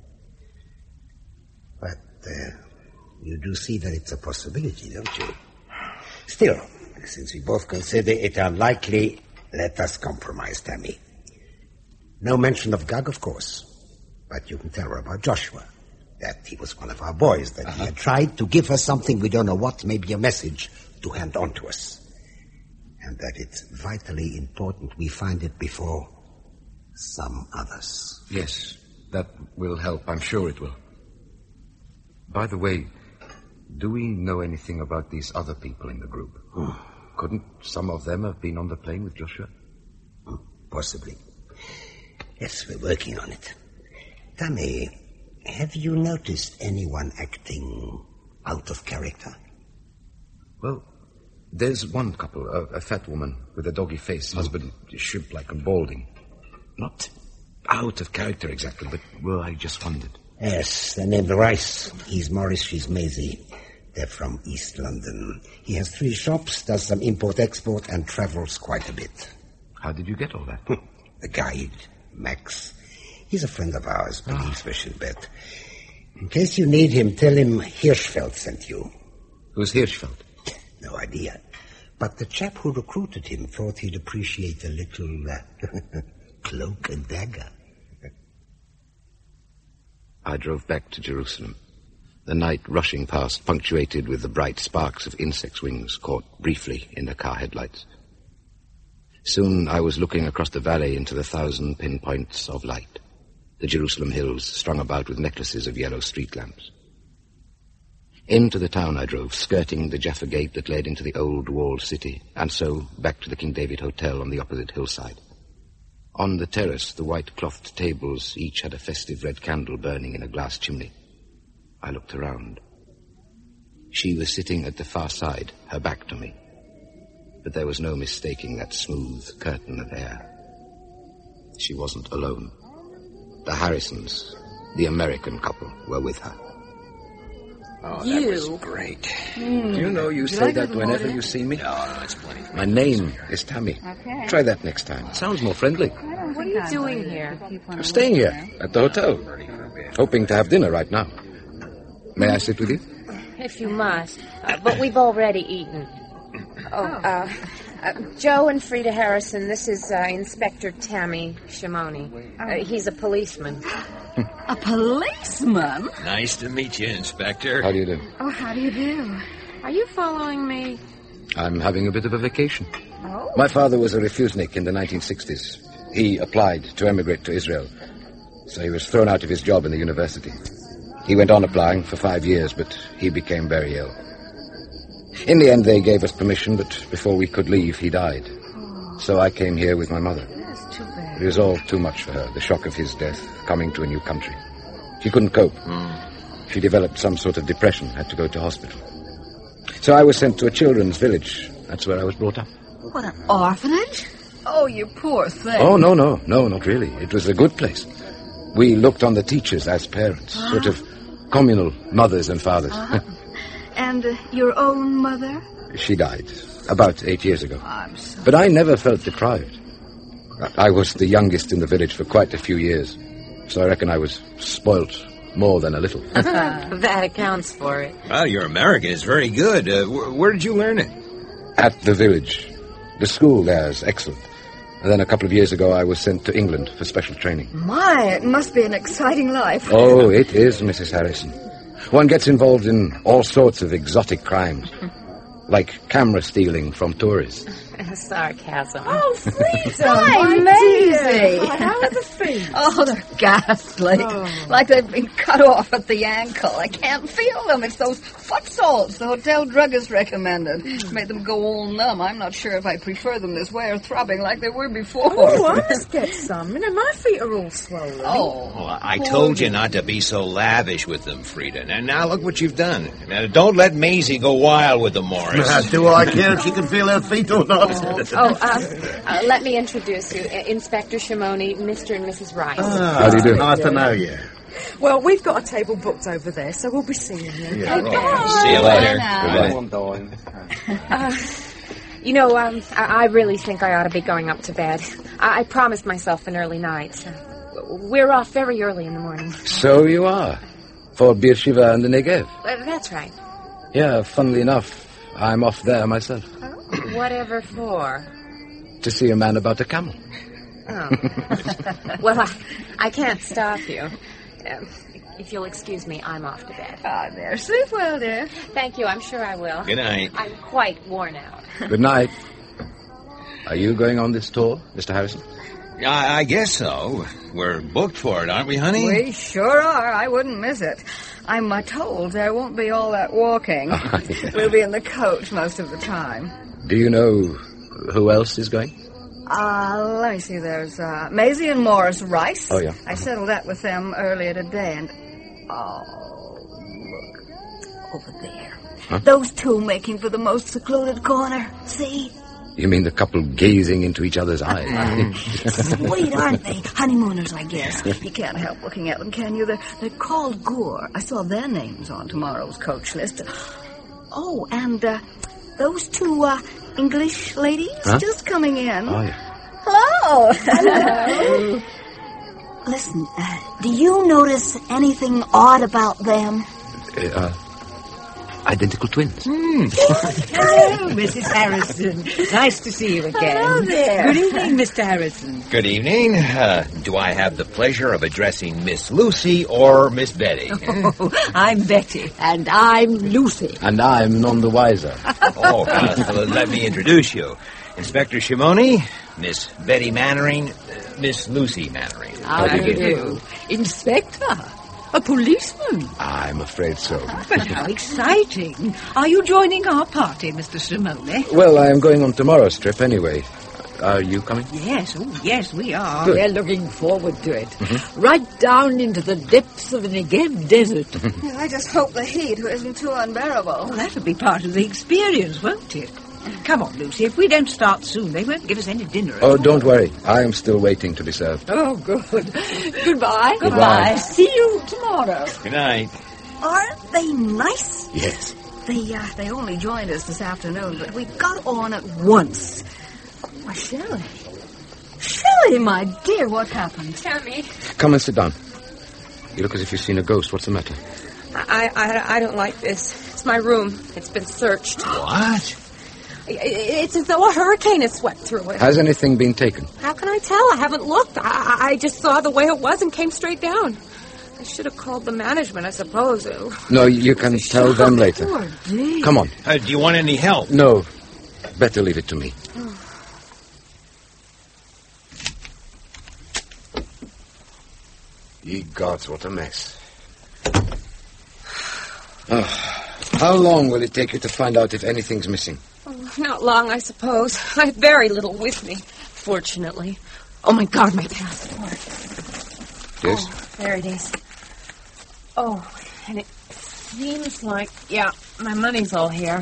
But, uh, you do see that it's a possibility, don't you? Still, since we both consider it unlikely, let us compromise, Tammy. No mention of Gug, of course. But you can tell her about Joshua. That he was one of our boys, that uh-huh. he had tried to give her something we don't know what, maybe a message, to hand on to us. And that it's vitally important we find it before some others. Yes, that will help. I'm sure it will. By the way, do we know anything about these other people in the group? Hmm. Couldn't some of them have been on the plane with Joshua? Hmm. Possibly. Yes, we're working on it. Tammy, have you noticed anyone acting out of character? Well, There's one couple, a, a fat woman with a doggy face, husband shrimp-like and balding. Not out of character exactly, but, well, I just wondered. Yes, they're named Rice. He's Morris, she's Maisie. They're from East London. He has three shops, does some import-export, and travels quite a bit. How did you get all that? The guide, Max. He's a friend of ours, believes we should bet. In case you need him, tell him Hirschfeld sent you. Who's Hirschfeld? No idea. But the chap who recruited him thought he'd appreciate a little uh, cloak and dagger. I drove back to Jerusalem. The night rushing past, punctuated with the bright sparks of insects' wings caught briefly in the car headlights. Soon I was looking across the valley into the thousand pinpoints of light, the Jerusalem hills strung about with necklaces of yellow street lamps. Into the town I drove, skirting the Jaffa Gate that led into the old walled city, and so back to the King David Hotel on the opposite hillside. On the terrace, the white-clothed tables each had a festive red candle burning in a glass chimney. I looked around. She was sitting at the far side, her back to me. But there was no mistaking that smooth curtain of air. She wasn't alone. The Harrisons, the American couple, were with her. Oh, that You? was great. Mm. Do you know you Do you say like that it whenever more, you see me? No, no, it's plenty. My name is Tammy. Okay. Try that next time. Sounds more friendly. What are you doing here? I'm staying here at the hotel, hoping to have dinner right now. May I sit with you? If you must. Uh, but we've already eaten. Oh, uh, uh, Joe and Frida Harrison, this is uh, Inspector Tammy Shimoni. Uh, he's a policeman. A policeman? Nice to meet you, Inspector. How do you do? Oh, how do you do? Are you following me? I'm having a bit of a vacation. Oh. My father was a refusnik in the nineteen sixties. He applied to emigrate to Israel, so he was thrown out of his job in the university. He went on applying for five years, but he became very ill. In the end, they gave us permission, but before we could leave, he died. So I came here with my mother. That's too bad. It was all too much for her, the shock of his death, coming to a new country. She couldn't cope. Mm. She developed some sort of depression, had to go to hospital. So I was sent to a children's village. That's where I was brought up. What, an orphanage? Oh, you poor thing. Oh, no, no, no, not really. It was a good place. We looked on the teachers as parents, Ah. sort of communal mothers and fathers. Uh-huh. And uh, your own mother? She died about eight years ago. I'm sorry. But I never felt deprived. I I was the youngest in the village for quite a few years, so I reckon I was spoilt more than a little. That accounts for it. Well, your American is very good. Uh, wh- where did you learn it? At the village. The school there is excellent. And then a couple of years ago, I was sent to England for special training. My, it must be an exciting life. Oh, it is, Missus Harrison. One gets involved in all sorts of exotic crimes, like camera stealing from tourists. Sarcasm. Oh, Frida! Hi, Maisie! How are the feet? Oh, they're ghastly. Oh. Like they've been cut off at the ankle. I can't feel them. It's those foot salts the hotel druggist recommended. Made them go all numb. I'm not sure if I prefer them this way or throbbing like they were before. Oh, I must get some. You know, my feet are all swollen. Oh. Well, I told you not to be so lavish with them, Frida. Now, now look what you've done. Now, don't let Maisie go wild with them, Morris. Do I care if she can feel her feet or not? Oh, uh, uh, let me introduce you. Uh, Inspector Shimoni, Mister and Missus Rice. Ah, How do you do? Nice to know you. Well, we've got a table booked over there, so we'll be seeing you. Yeah. Okay. See you later. Goodbye. Uh, you know, um, I, I really think I ought to be going up to bed. I, I promised myself an early night. So we're off very early in the morning. So you are. For Beersheba and the Negev. Uh, that's right. Yeah, funnily enough, I'm off there myself. Whatever for? To see a man about a camel. Oh. Well, I, I can't stop you. Um, if you'll excuse me, I'm off to bed. Ah, there. Sleep well, dear. Thank you. I'm sure I will. Good night. I'm quite worn out. Good night. Are you going on this tour, Mister Harrison? I, I guess so. We're booked for it, aren't we, honey? We sure are. I wouldn't miss it. I'm uh, told there won't be all that walking. Oh, yeah. We'll be in the coach most of the time. Do you know who else is going? Uh, let me see. There's uh, Maisie and Morris Rice. Oh, yeah. I settled that with them earlier today, and... Oh, look. Over there. Huh? Those two making for the most secluded corner. See? You mean the couple gazing into each other's eyes? Sweet, aren't they? Honeymooners, I guess. You can't help looking at them, can you? They're, they're called Gore. I saw their names on tomorrow's coach list. Oh, and uh, those two uh, English ladies Huh? just coming in. Oh, yeah. Hello. Hello. Listen, uh, do you notice anything odd about them? Uh, uh, identical twins. Hmm. Hello, Missus Harrison. Nice to see you again. Hello there. Good evening, Mister Harrison. Good evening. Uh, do I have the pleasure of addressing Miss Lucy or Miss Betty? Oh, I'm Betty. And I'm Lucy. And I'm none the wiser. Oh, well, let me introduce you. Inspector Shimoni, Miss Betty Mannering, uh, Miss Lucy Mannering. How do you do? Inspector? A policeman? I'm afraid so. But how exciting. Are you joining our party, Mister Simone? Well, I am going on tomorrow's trip anyway. Are you coming? Yes, oh, yes, we are. Good. We're looking forward to it. Mm-hmm. Right down into the depths of the Negev desert. I just hope the heat isn't too unbearable. Well, that'll be part of the experience, won't it? Come on, Lucy. If we don't start soon, they won't give us any dinner. at Oh, all. don't worry. I am still waiting to be served. Oh, good. Goodbye. Goodbye. See you tomorrow. Good night. Aren't they nice? Yes. They uh, they only joined us this afternoon, but we got on at once. Why, Shelley. Shelley, my dear, what happened? Tammy, Come and sit down. You look as if you've seen a ghost. What's the matter? I, I, I don't like this. It's my room. It's been searched. What? I- It's as though a hurricane has swept through it. Has anything been taken? How can I tell? I haven't looked. I, I I just saw the way it was and came straight down. I should have called the management, I suppose. No, you can tell them later. Poor dear. Come on. Uh, do you want any help? No. Better leave it to me. Ye gods, what a mess. Oh, how long will it take you to find out if anything's missing? Oh, not long, I suppose. I have very little with me, fortunately. Oh, my God, my passport. Yes? Oh, there it is. Oh, and it seems like, yeah, my money's all here.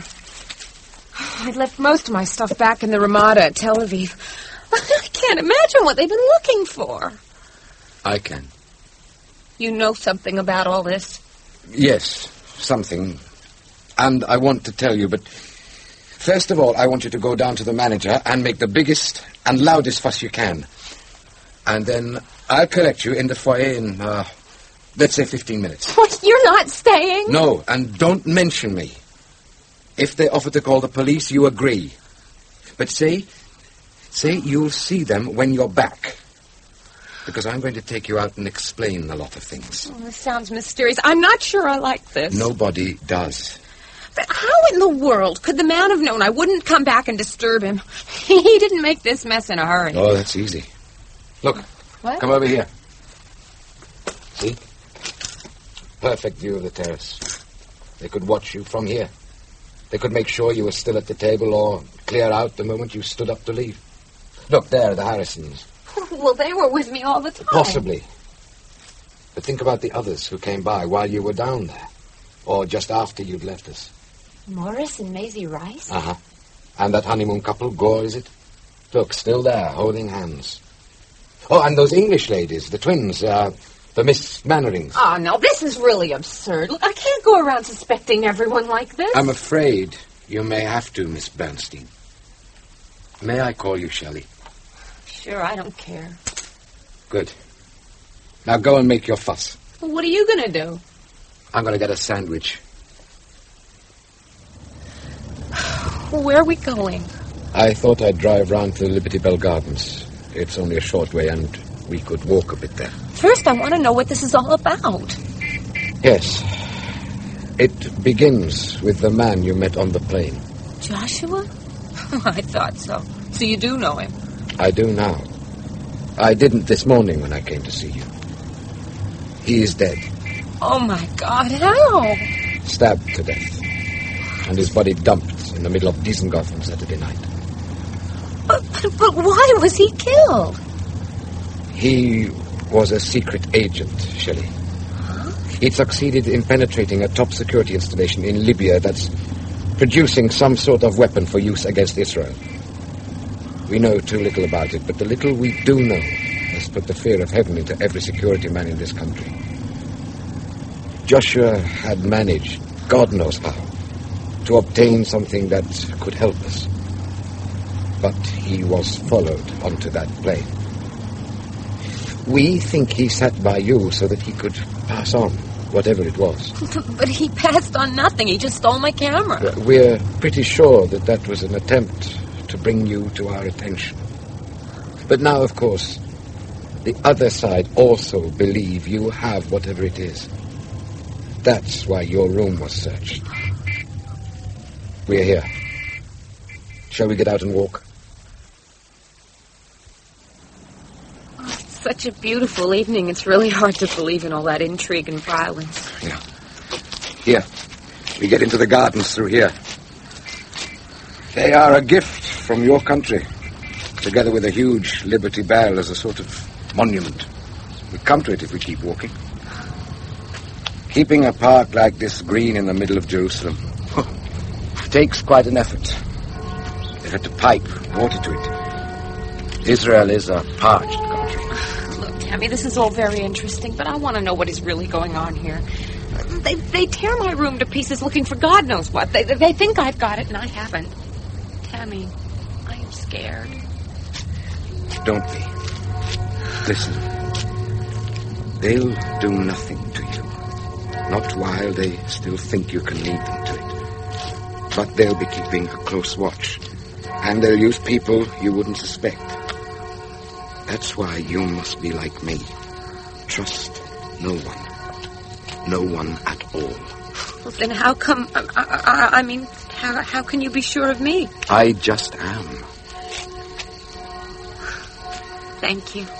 I left most of my stuff back in the Ramada at Tel Aviv. I can't imagine what they've been looking for. I can. You know something about all this? Yes, something. And I want to tell you, but first of all, I want you to go down to the manager and make the biggest and loudest fuss you can. And then I'll collect you in the foyer in, uh, let's say fifteen minutes. What, you're not staying? No, and don't mention me. If they offer to call the police, you agree. But say, say you'll see them when you're back. Because I'm going to take you out and explain a lot of things. Oh, this sounds mysterious. I'm not sure I like this. Nobody does. But how in the world could the man have known I wouldn't come back and disturb him? He didn't make this mess in a hurry. Oh, that's easy. Look, What? come over here. See? Perfect view of the terrace. They could watch you from here. They could make sure you were still at the table or clear out the moment you stood up to leave. Look, there, the Harrisons. Well, they were with me all the time. Possibly. But think about the others who came by while you were down there. Or just after you'd left us. Morris and Maisie Rice? Uh-huh. And that honeymoon couple, Gore, is it? Look, still there, holding hands. Oh, and those English ladies, the twins, uh, the Miss Mannerings. Oh, no, this is really absurd. Look, I can't go around suspecting everyone like this. I'm afraid you may have to, Miss Bernstein. May I call you Shelley? Sure, I don't care. Good. Now go and make your fuss. Well, what are you going to do? I'm going to get a sandwich. Where are we going? I thought I'd drive round to the Liberty Bell Gardens. It's only a short way, and we could walk a bit there. First, I want to know what this is all about. Yes. It begins with the man you met on the plane. Joshua? I thought so. So you do know him? I do now. I didn't this morning when I came to see you. He is dead. Oh, my God, how? Stabbed to death. And his body dumped in the middle of Dizengoff on Saturday night. But, but, but why was he killed? He was a secret agent, Shelley. Huh? He'd succeeded in penetrating a top security installation in Libya that's producing some sort of weapon for use against Israel. We know too little about it, but the little we do know has put the fear of heaven into every security man in this country. Joshua had managed, God knows how, to obtain something that could help us. But he was followed onto that plane. We think he sat by you so that he could pass on whatever it was. But he passed on nothing. He just stole my camera. We're pretty sure that that was an attempt to bring you to our attention. But now, of course, the other side also believe you have whatever it is. That's why your room was searched. We're here. Shall we get out and walk? Oh, it's such a beautiful evening. It's really hard to believe in all that intrigue and violence. Yeah. Here. We get into the gardens through here. They are a gift from your country, together with a huge Liberty Bell as a sort of monument. We come to it if we keep walking. Keeping a park like this green in the middle of Jerusalem takes quite an effort. They had to pipe water to it. Israel is a parched country. Look, Tammy, this is all very interesting, but I want to know what is really going on here. They they tear my room to pieces looking for God knows what. They, they think I've got it, and I haven't. Tammy, I am scared. Don't be. Listen. They'll do nothing to you. Not while they still think you can lead them to it. But they'll be keeping a close watch. And they'll use people you wouldn't suspect. That's why you must be like me. Trust no one. No one at all. Well, then how come... I, I, I mean, how, how can you be sure of me? I just am. Thank you.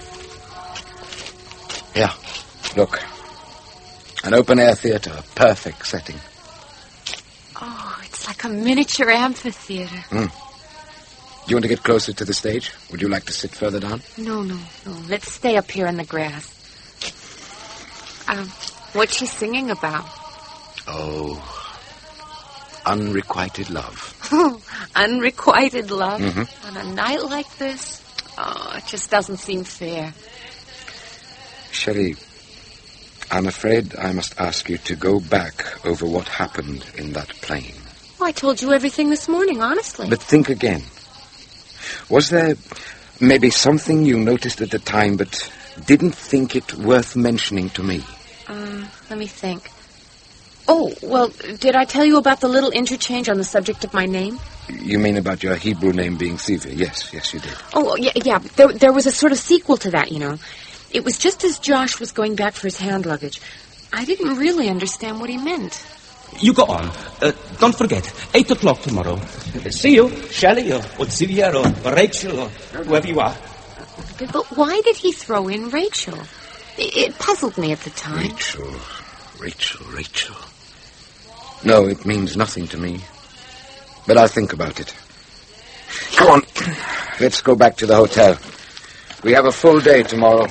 Yeah, look. An open-air theater, a perfect setting. Oh, it's like a miniature amphitheater. Mm. Do you want to get closer to the stage? Would you like to sit further down? No, no, no. Let's stay up here in the grass. Um, what's she singing about? Oh, unrequited love. Unrequited love? Mm-hmm. On a night like this? Oh, it just doesn't seem fair. Shelley, I'm afraid I must ask you to go back over what happened in that plane. Oh, I told you everything this morning, honestly. But think again. Was there maybe something you noticed at the time but didn't think it worth mentioning to me? Uh, let me think. Oh, well, did I tell you about the little interchange on the subject of my name? You mean about your Hebrew name being Siva? Yes, yes, you did. Oh, yeah, yeah. There, there was a sort of sequel to that, you know. It was just as Josh was going back for his hand luggage. I didn't really understand what he meant. You go on. Uh, don't forget, eight o'clock tomorrow. Uh, see you, Shelley, or, or Sylvia, or, or Rachel, or whoever you are. But why did he throw in Rachel? It, it puzzled me at the time. Rachel, Rachel, Rachel. No, it means nothing to me. But I'll think about it. Come on, let's go back to the hotel. We have a full day tomorrow.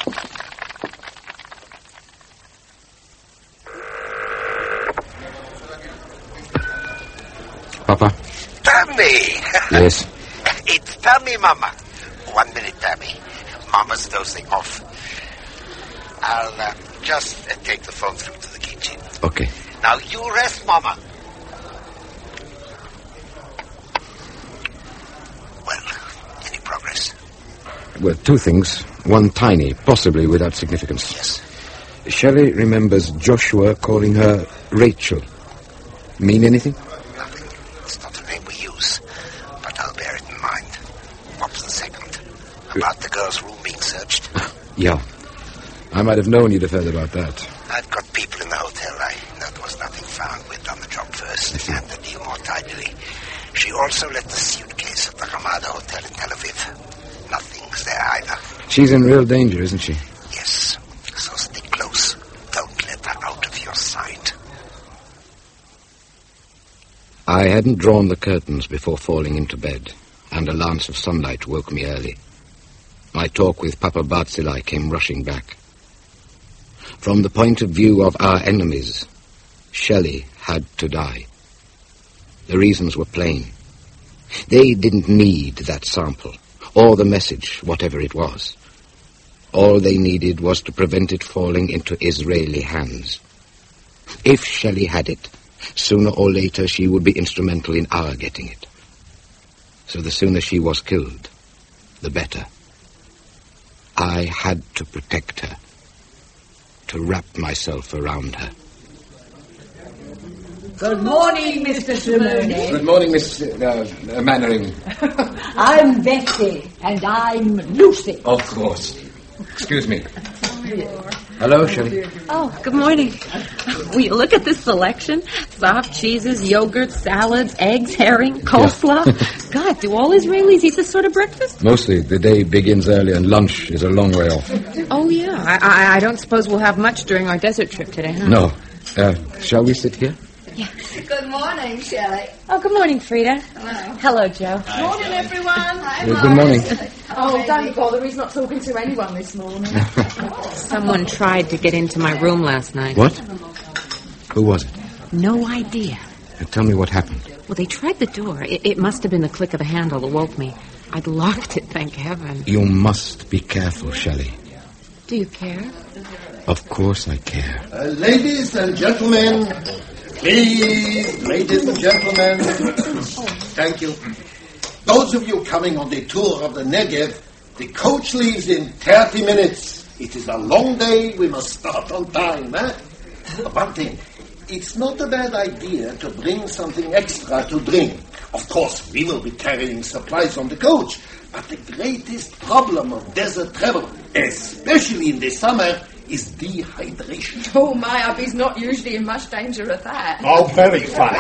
Papa? Tammy! Yes? It's Tammy, Mama. One minute, Tammy. Mama's dozing off. I'll uh, just uh, take the phone through to the kitchen. Okay. Now you rest, Mama. Well, any progress? Well, two things. One tiny, possibly without significance. Yes. Shelley remembers Joshua calling her Rachel. Mean anything? Nothing. It's not a name we use, but I'll bear it in mind. What was the second? About the girl's room being searched? Yeah. I might have known you'd have heard about that. I've got people in the hotel. I know there was nothing found. We've done the job first and the deal more tidily. She also left the suitcase at the Ramada Hotel in Tel Aviv. Nothing's there either. She's in real danger, isn't she? Yes. So stay close. Don't let her out of your sight. I hadn't drawn the curtains before falling into bed, and a lance of sunlight woke me early. My talk with Papa Barzilai came rushing back. From the point of view of our enemies, Shelley had to die. The reasons were plain. They didn't need that sample, or the message, whatever it was. All they needed was to prevent it falling into Israeli hands. If Shelley had it, sooner or later she would be instrumental in our getting it. So the sooner she was killed, the better. I had to protect her, to wrap myself around her. Good morning, Mister Simone. Good morning, Miss uh, uh, Mannering. I'm Betsy, and I'm Lucy. Of course. Excuse me. Hello, Shelley. Oh, good morning. Will you look at this selection? Soft cheeses, yogurt, salads, eggs, herring, coleslaw. Yeah. God, do all Israelis eat this sort of breakfast? Mostly. The day begins early and lunch is a long way off. Oh, yeah. I, I, I don't suppose we'll have much during our desert trip today, huh? No. Uh, shall we sit here? Yeah. Good morning, Shelley. Oh, good morning, Frida. Hello. Hello, Joe. Hi, morning, Shelley. Everyone. Hi, well, good morning. Oh, don't bother. He's not talking to anyone this morning. Someone tried to get into my room last night. What? Who was it? No idea. Now, tell me what happened. Well, they tried the door. It, it must have been the click of a handle that woke me. I'd locked it, thank heaven. You must be careful, Shelley. Do you care? Of course I care. Uh, ladies and gentlemen, please, ladies and gentlemen, thank you. Those of you coming on the tour of the Negev, the coach leaves in thirty minutes. It is a long day. We must start on time, eh? One thing, it's not a bad idea to bring something extra to drink. Of course, we will be carrying supplies on the coach, but the greatest problem of desert travel, especially in the summer, is dehydration. Oh, my hubby's not usually in much danger of that. Oh, very funny.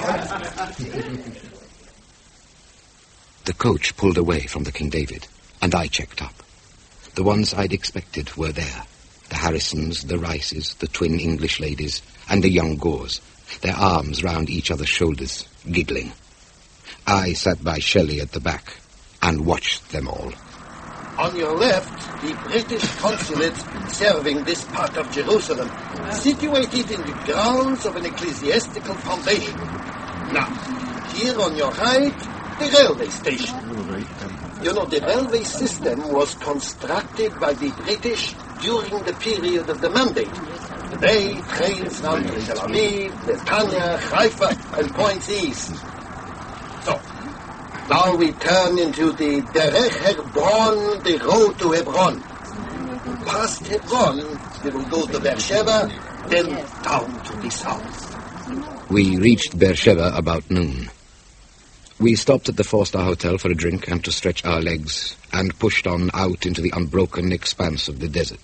The coach pulled away from the King David, and I checked up. The ones I'd expected were there. The Harrisons, the Rices, the twin English ladies, and the young Gores, their arms round each other's shoulders, giggling. I sat by Shelley at the back and watched them all. On your left, the British consulate serving this part of Jerusalem, situated in the grounds of an ecclesiastical foundation. Now, here on your right, the railway station. You know, the railway system was constructed by the British during the period of the Mandate. Today, trains run to Tel Aviv, Netanya, Haifa, and points east. So, now we turn into the Derech Hebron, the road to Hebron. Past Hebron, we will go to Beersheba, then down to the south. We reached Beersheba about noon. We stopped at the four-star hotel for a drink and to stretch our legs, and pushed on out into the unbroken expanse of the desert.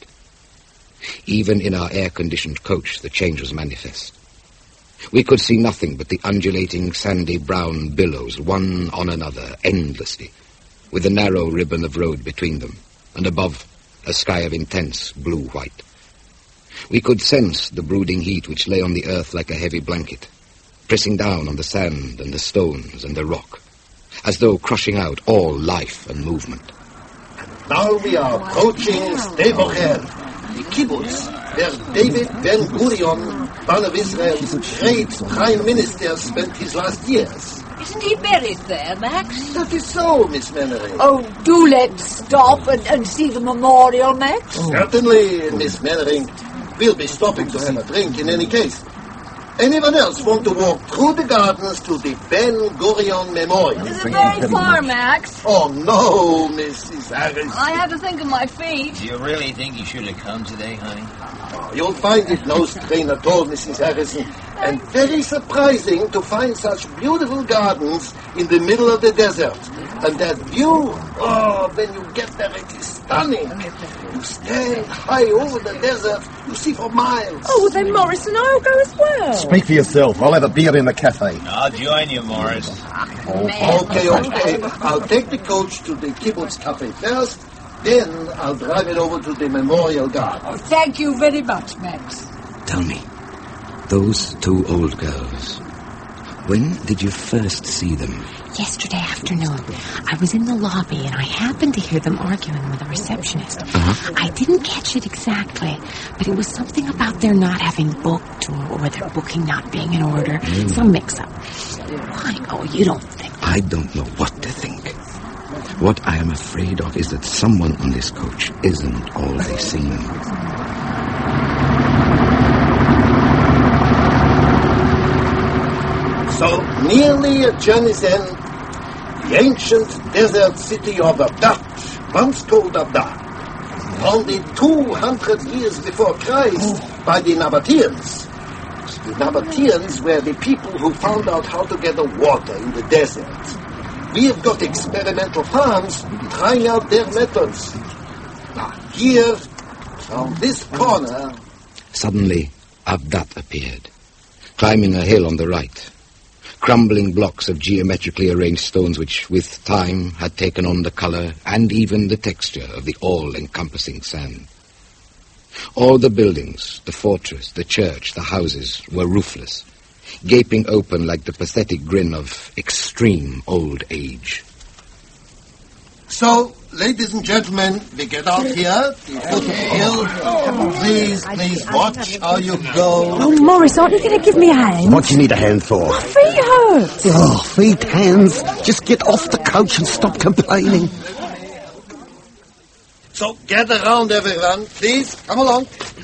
Even in our air-conditioned coach, the change was manifest. We could see nothing but the undulating sandy brown billows, one on another, endlessly, with a narrow ribbon of road between them, and above, a sky of intense blue-white. We could sense the brooding heat which lay on the earth like a heavy blanket, pressing down on the sand and the stones and the rock, as though crushing out all life and movement. Now we are approaching Sde Bocher, the kibbutz where David Ben-Gurion, one of Israel's great prime ministers, spent his last years. Isn't he buried there, Max? That is so, Miss Mannering. Oh, do let's stop and, and see the memorial, Max. Oh. Certainly, Miss Mannering. We'll be stopping to have a drink in any case. Anyone else want to walk through the gardens to the Ben-Gurion Memorial? Is it very far, Max? Oh, no, Missus Harris. I have to think of my feet. Do you really think you should have come today, honey? Oh, you'll find it no strain at all, Missus Harrison. And very surprising to find such beautiful gardens in the middle of the desert. And that view, oh, when you get there, it is stunning. You stand high over the desert, you see for miles. Oh, then Morris and I'll go as well. Speak for yourself. I'll have a beer in the cafe. I'll join you, Morris. Oh, okay, okay. I'll take the coach to the Kibbutz Cafe first, then I'll drive it over to the Memorial Garden. Oh, thank you very much, Max. Tell me, those two old girls, When did you first see them? Yesterday afternoon. I was in the lobby and I happened to hear them arguing with a receptionist. Uh-huh. I didn't catch it exactly, but it was something about their not having booked or, or their booking not being in order. Mm. Some mix-up. Why? Oh, you don't think... I don't know what to think. What I am afraid of is that someone on this coach isn't all they seem. So, nearly at journey's end, the ancient desert city of Abdat, once called Abda, founded two hundred years before Christ by the Nabateans. The Nabateans were the people who found out how to gather water in the desert. We have got experimental farms trying out their methods. Now, here, from this corner... Suddenly, Abdat appeared, climbing a hill on the right. Crumbling blocks of geometrically arranged stones which, with time, had taken on the color and even the texture of the all-encompassing sand. All the buildings, the fortress, the church, the houses, were roofless, gaping open like the pathetic grin of extreme old age. So, ladies and gentlemen, we get out here, the foot of the hill. Please, please watch how you go. Oh, Morris, aren't you going to give me a hand? What do you need a hand for? My feet hurt. Oh, feet, hands. Just get off the coach and stop complaining. So, gather round, everyone. Please, come along.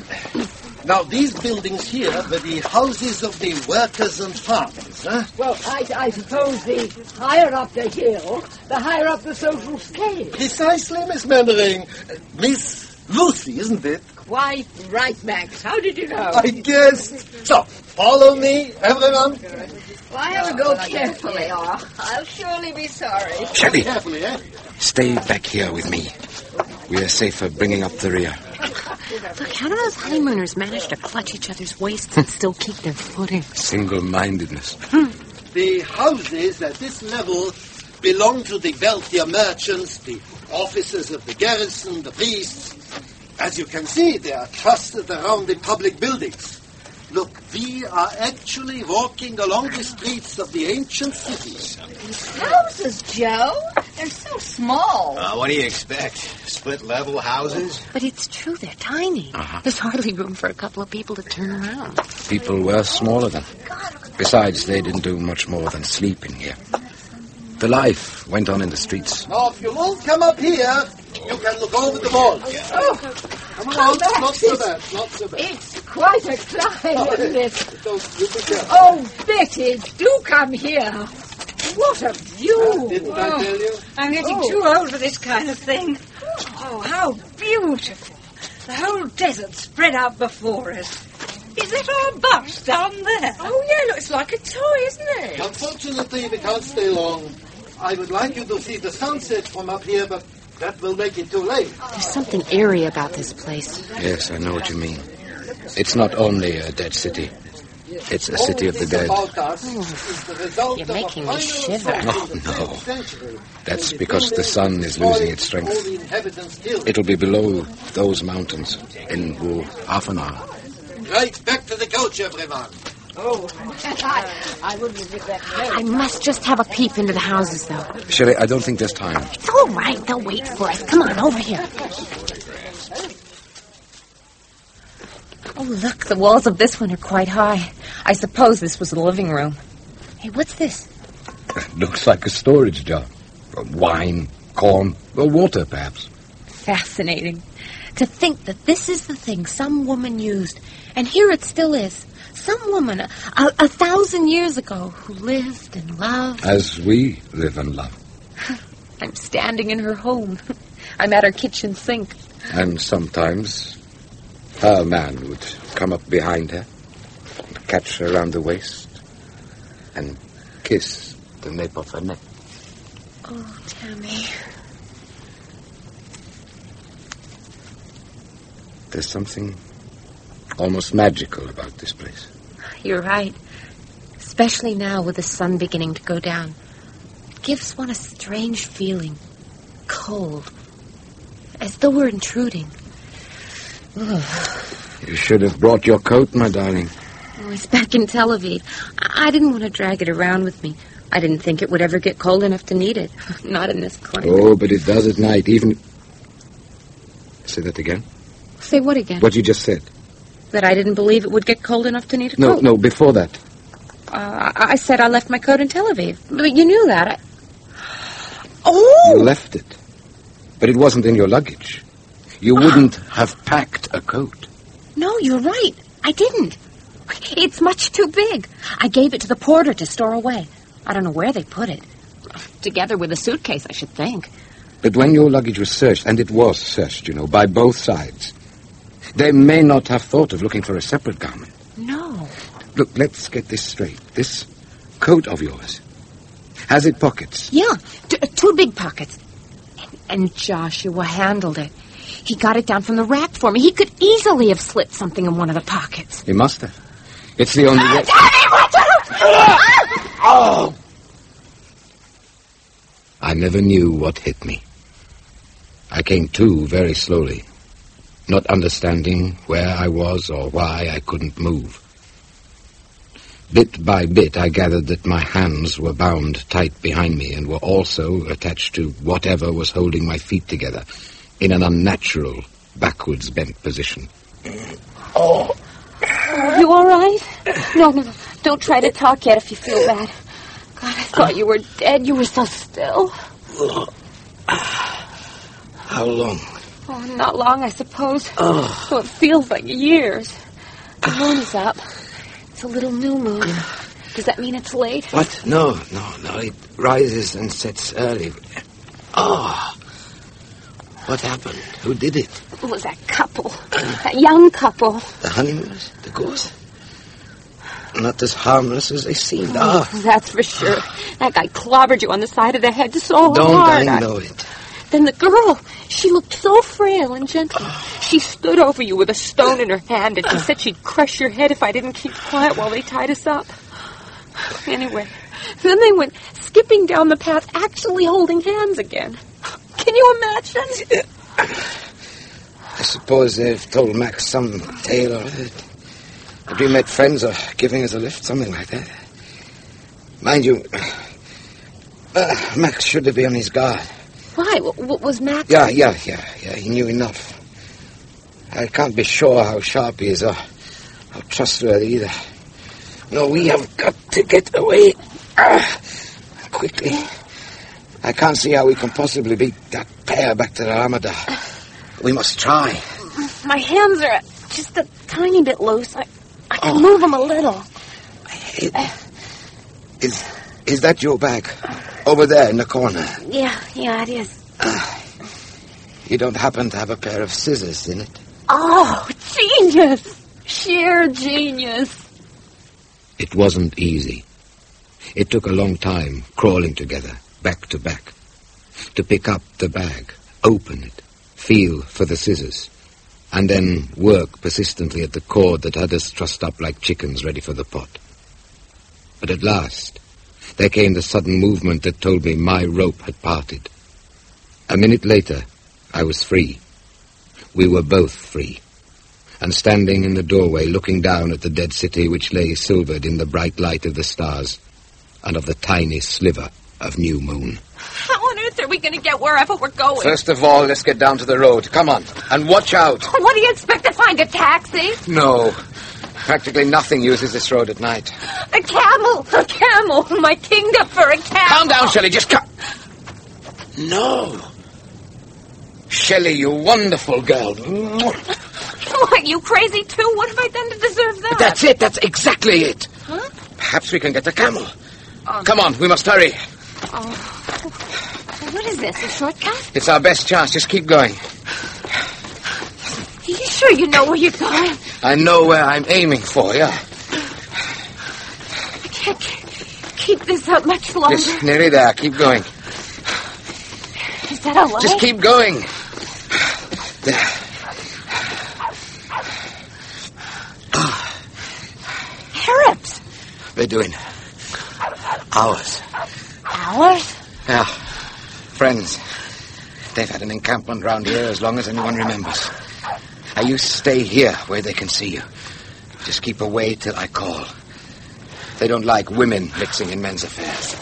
Now, these buildings here were the houses of the workers and farmers, huh? Well, I, I suppose the higher up the hill, the higher up the social scale. Precisely, Miss Mannering. Uh, Miss Lucy, isn't it? Quite right, Max. How did you know? I guessed. So, follow me, everyone. Why don't we go carefully, or I'll surely be sorry. Shelley, Carefully, eh? stay back here with me. We are safer bringing up the rear. Look, how do those honeymooners manage to clutch each other's waists and still keep their footing? Single-mindedness. The houses at this level belong to the wealthier merchants, the officers of the garrison, the priests. As you can see, they are clustered around the public buildings. Look, we are actually walking along the streets of the ancient city. These houses, Joe, they're so small. Uh, what do you expect? Split-level houses? But it's true, they're tiny. Uh-huh. There's hardly room for a couple of people to turn around. People were smaller then. Besides, they didn't do much more than sleep in here. The life went on in the streets. Now, if you will come up here, you can look over the wall. Oh, Come on, oh, not so bad, not so bad. it's quite a climb, isn't it? Don't you be careful. Oh, Betty, do come here. What a view. Uh, didn't I tell you? I'm getting Oh. too old for this kind of thing. Oh, how beautiful. The whole desert spread out before us. Is that our bus down there? Oh, yeah, look, it's like a toy, isn't it? Unfortunately, we can't stay long. I would like you to see the sunset from up here, but that will make it too late. There's something eerie about this place. Yes, I know what you mean. It's not only a dead city. It's a city of the dead. About us is the result You're of a making me final shiver. Oh, assault no. of the century. That's When because the sun is losing its strength. all the inhabitants killed. It'll be below those mountains in oh, half an hour. Right, back to the coach, everyone. Oh, I, I wouldn't admit that. I must just have a peep into the houses, though. Shelley, I don't think there's time. It's all right. They'll wait for us. Come on, over here. Oh, look, the walls of this one are quite high. I suppose this was the living room. Hey, what's this? Looks like a storage jar. Wine, corn, or water, perhaps. Fascinating. To think that this is the thing some woman used, and here it still is. Some woman, a, a, a thousand years ago, who lived and loved. As we live and love. I'm standing in her home. I'm at her kitchen sink. And sometimes her man would come up behind her, and catch her around the waist, and kiss the nape of her neck. Oh, Tammy. There's something almost magical about this place. You're right. Especially now with the sun beginning to go down. It gives one a strange feeling. Cold. As though we're intruding. Ugh. You should have brought your coat, my darling. Oh, he's back in Tel Aviv. I, I didn't want to drag it around with me. I didn't think it would ever get cold enough to need it. Not in this climate. Oh, but it does at night, even... Say that again? Say what again? What you just said. That I didn't believe it would get cold enough to need a No, coat. no, before that. Uh, I I said I left my coat in Tel Aviv. But you knew that. I... Oh! You left it. But it wasn't in your luggage. You wouldn't have packed a coat. No, you're right. I didn't. It's much too big. I gave it to the porter to store away. I don't know where they put it. Together with a suitcase, I should think. But when your luggage was searched, and it was searched, you know, by both sides, they may not have thought of looking for a separate garment. No. Look, let's get this straight. This coat of yours, has it pockets? Yeah, t- two big pockets. And, and Joshua handled it. He got it down from the rack for me. He could easily have slipped something in one of the pockets. He must have. It's the only way... Daddy, watch out! Oh! I never knew what hit me. I came to very slowly, not understanding where I was or why I couldn't move. Bit by bit, I gathered that my hands were bound tight behind me and were also attached to whatever was holding my feet together in an unnatural, backwards bent position. Oh. Are you all right? No, no, no. Don't try to talk yet if you feel bad. God, I thought you were dead. You were so still. How long? Oh, not long, I suppose. Oh. Well, it feels like years. The moon is up. It's a little new moon. Does that mean it's late? What? No, no, no. It rises and sets early. Oh. What happened? Who did it? It was that couple. That young couple. The honeymooners? The ghosts? Not as harmless as they seemed. Oh, Oh. that's for sure. That guy clobbered you on the side of the head so Don't hard. I know it? Then the girl, she looked so frail and gentle. She stood over you with a stone in her hand, and she said she'd crush your head if I didn't keep quiet while they tied us up. Anyway, then they went skipping down the path, actually holding hands again. Can you imagine? I suppose they've told Max some tale or that. That we met friends or giving us a lift, something like that. Mind you, uh, Max should have been on his guard. Why? What was Max? Yeah, yeah, yeah, yeah, he knew enough. I can't be sure how sharp he is or how trustworthy either. No, we have got to get away. Uh, quickly. I can't see how we can possibly beat that pair back to the Ramada. We must try. My hands are just a tiny bit loose. I, I can Oh. move them a little. It, is, is that your bag? Over there in the corner. Yeah, yeah, it is. Uh, you don't happen to have a pair of scissors in it? Oh, genius! Sheer genius. It wasn't easy. It took a long time, crawling together, back to back, to pick up the bag, open it, feel for the scissors, and then work persistently at the cord that had us trussed up like chickens ready for the pot. But at last, there came the sudden movement that told me my rope had parted. A minute later, I was free. We were both free, and standing in the doorway looking down at the dead city which lay silvered in the bright light of the stars and of the tiny sliver of new moon. How on earth are we going to get wherever we're going? First of all, let's get down to the road. Come on, and watch out. What do you expect to find, a taxi? No, practically nothing uses this road at night. A camel! A camel! My kingdom for a camel! Calm down, Shelley, just come. No. Shelley, you wonderful girl. What, you crazy too? What have I done to deserve that? That's it, that's exactly it. Huh? Perhaps we can get the camel. Um, Come on, we must hurry. Oh. What is this, a shortcut? It's our best chance, just keep going. Are you sure you know where you're going? I know where I'm aiming for, yeah. I can't keep this up much longer. Just nearly there, keep going. Is that a light? Just keep going. There. Arabs. We're doing hours. Ours? Yeah. Friends. They've had an encampment round here as long as anyone remembers. Now you stay here where they can see you. Just keep away till I call. They don't like women mixing in men's affairs.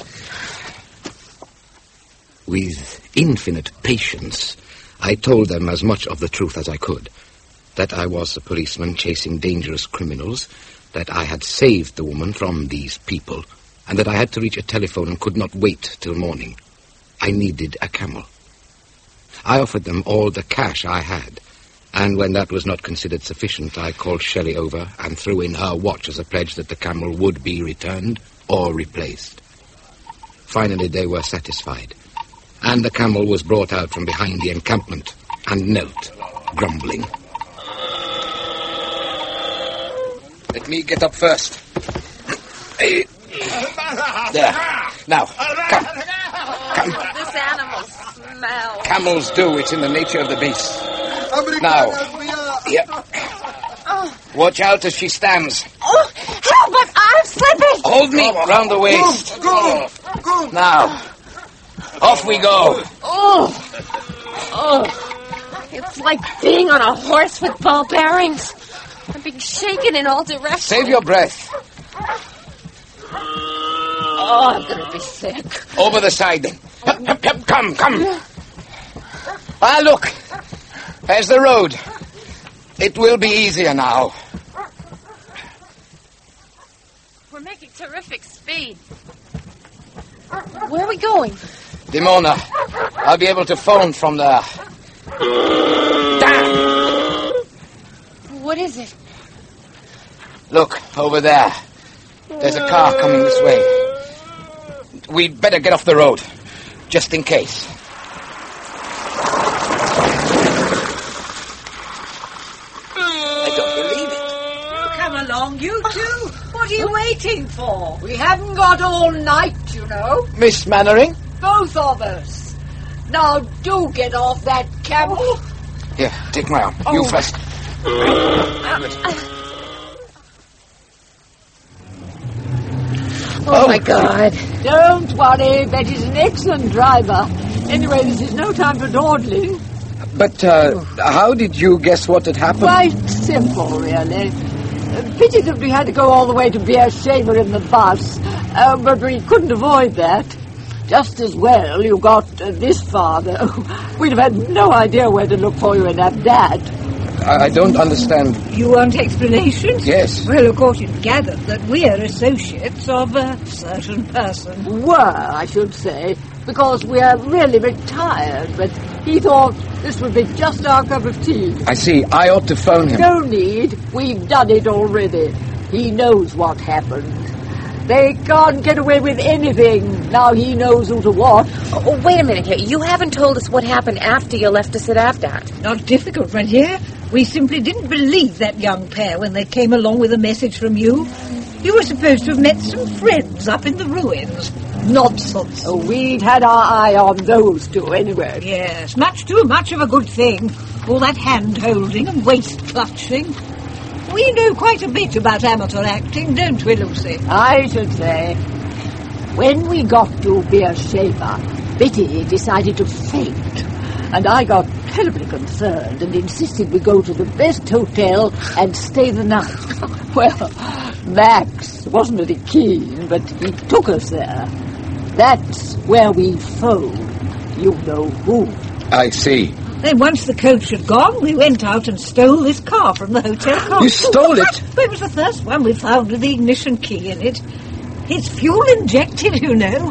With infinite patience, I told them as much of the truth as I could. That I was a policeman chasing dangerous criminals, that I had saved the woman from these people, and that I had to reach a telephone and could not wait till morning. I needed a camel. I offered them all the cash I had, and when that was not considered sufficient, I called Shelley over and threw in her watch as a pledge that the camel would be returned or replaced. Finally, they were satisfied, and the camel was brought out from behind the encampment and knelt, grumbling. Let me get up first. Hey. There. Now, come. Come. This animal smells. Camels do. It's in the nature of the beast. Now. Here. Watch out as she stands. Oh, help! But I'm slipping. Hold me round the waist. Go, go. Now. Off we go. Oh. Oh. It's like being on a horse with ball bearings. I'm being shaken in all directions. Save your breath. Oh, I'm going to be sick. Over the side, then. Come, come. Ah, look. There's the road. It will be easier now. We're making terrific speed. Where are we going? Dimona, I'll be able to phone from there. Damn! What is it? Look, over there. There's a car coming this way. We'd better get off the road, just in case. I don't believe it. Come along, you two. What are you waiting for? We haven't got all night, you know. Miss Mannering? Both of us. Now do get off that camel. Here, take my arm. Oh. You first. Oh, my God. Don't worry, Betty's an excellent driver. Anyway, this is no time for dawdling. But, uh, how did you guess what had happened? Quite simple, really. Uh, pity that we had to go all the way to Beersheba in the bus, uh, but we couldn't avoid that. Just as well you got uh, this far, though. We'd have had no idea where to look for you in Abdad. I, I don't understand. You want explanations? Yes. Well, of course, you've gathered that we're associates of a certain person. Were, I should say, because we're really retired, but he thought this would be just our cup of tea. I see. I ought to phone him. No need. We've done it already. He knows what happened. They can't get away with anything. Now he knows who to watch. Oh, wait a minute here. You haven't told us what happened after you left us at Abdat. Not difficult, my dear. We simply didn't believe that young pair when they came along with a message from you. You were supposed to have met some friends up in the ruins. Nonsense. Oh, we'd had our eye on those two anyway. Yes, much too much of a good thing. All that hand-holding and waist-clutching. We know quite a bit about amateur acting, don't we, Lucy? I should say. When we got to Beersheba, Betty decided to faint, and I got terribly concerned and insisted we go to the best hotel and stay the night. Well, Max wasn't really keen, but he took us there. That's where we phoned you know who. I see. Then once the coach had gone, we went out and stole this car from the hotel car. You stole it? But it was the first one we found with the ignition key in it. It's fuel injected, you know.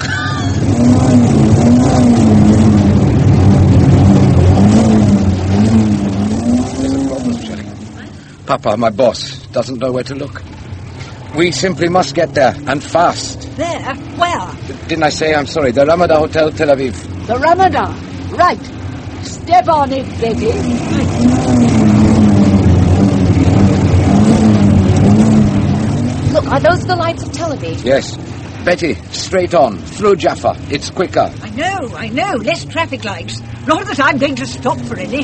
There's a problem, Shelley. Papa, my boss, doesn't know where to look. We simply must get there, and fast. There? Where? D- didn't I say I'm sorry? The Ramada Hotel, Tel Aviv. The Ramada? Right. Step on it, Betty. Look, are those the lights of Tel Aviv? Yes. Betty, straight on, through Jaffa. It's quicker. I know, I know. Less traffic lights. Not that I'm going to stop for any.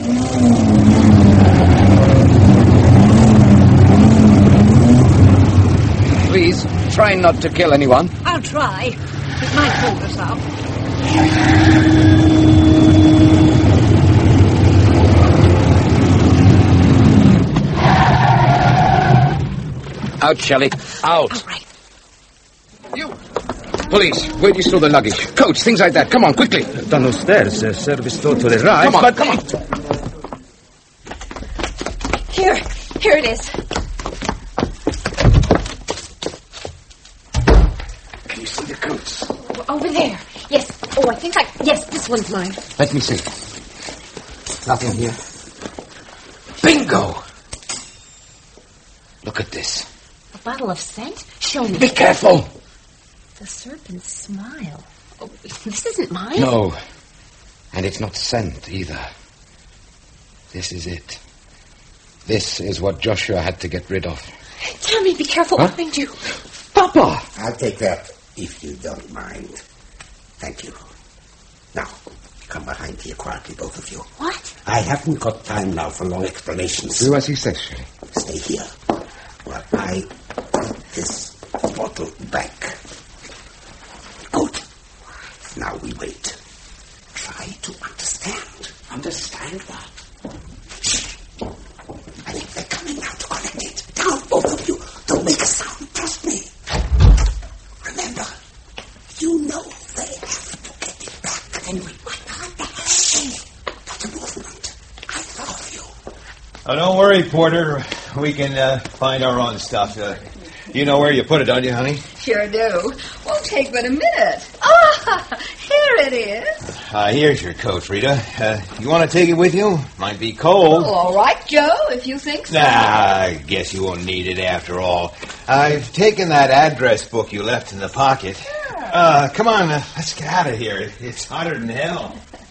Please, try not to kill anyone. I'll try. It might hold us up. Out, Shelley. Out. All right. You. Police, where do you store the luggage? Coats, things like that. Come on, quickly. Down those stairs. Uh, service door to the right. Come on, but... come on. Here. Here it is. Can you see the coats? Over there. Yes. Oh, I think I... Yes, this one's mine. Let me see. Nothing here. Bingo! Look at this. A bottle of scent? Show me. Be careful! The serpent's smile. Oh, this isn't mine? No. And it's not scent either. This is it. This is what Joshua had to get rid of. Tell me, be careful Huh? behind you. Papa! I'll take that, if you don't mind. Thank you. Now, come behind here quietly, both of you. What? I haven't got time now for long explanations. Do as he says, Shelley. Stay here while I put this bottle back. Good. Now we wait. Try to understand. Understand what? Shh. I think they're coming now to collect it. Down, both of you. Don't make a sound. Trust me. Remember, you know they have to get it back. And we might not have Shh. Not a movement. I love you. Oh, don't worry, Porter. We can uh, find our own stuff. Uh, you know where you put it, don't you, honey? Sure do. Won't take but a minute. Ah, here it is. Uh, here's your coat, Rita. Uh, you want to take it with you? Might be cold. Oh, all right, Joe, if you think so. Nah, I guess you won't need it after all. I've taken that address book you left in the pocket. Uh, come on, uh, let's get out of here. It's hotter than hell.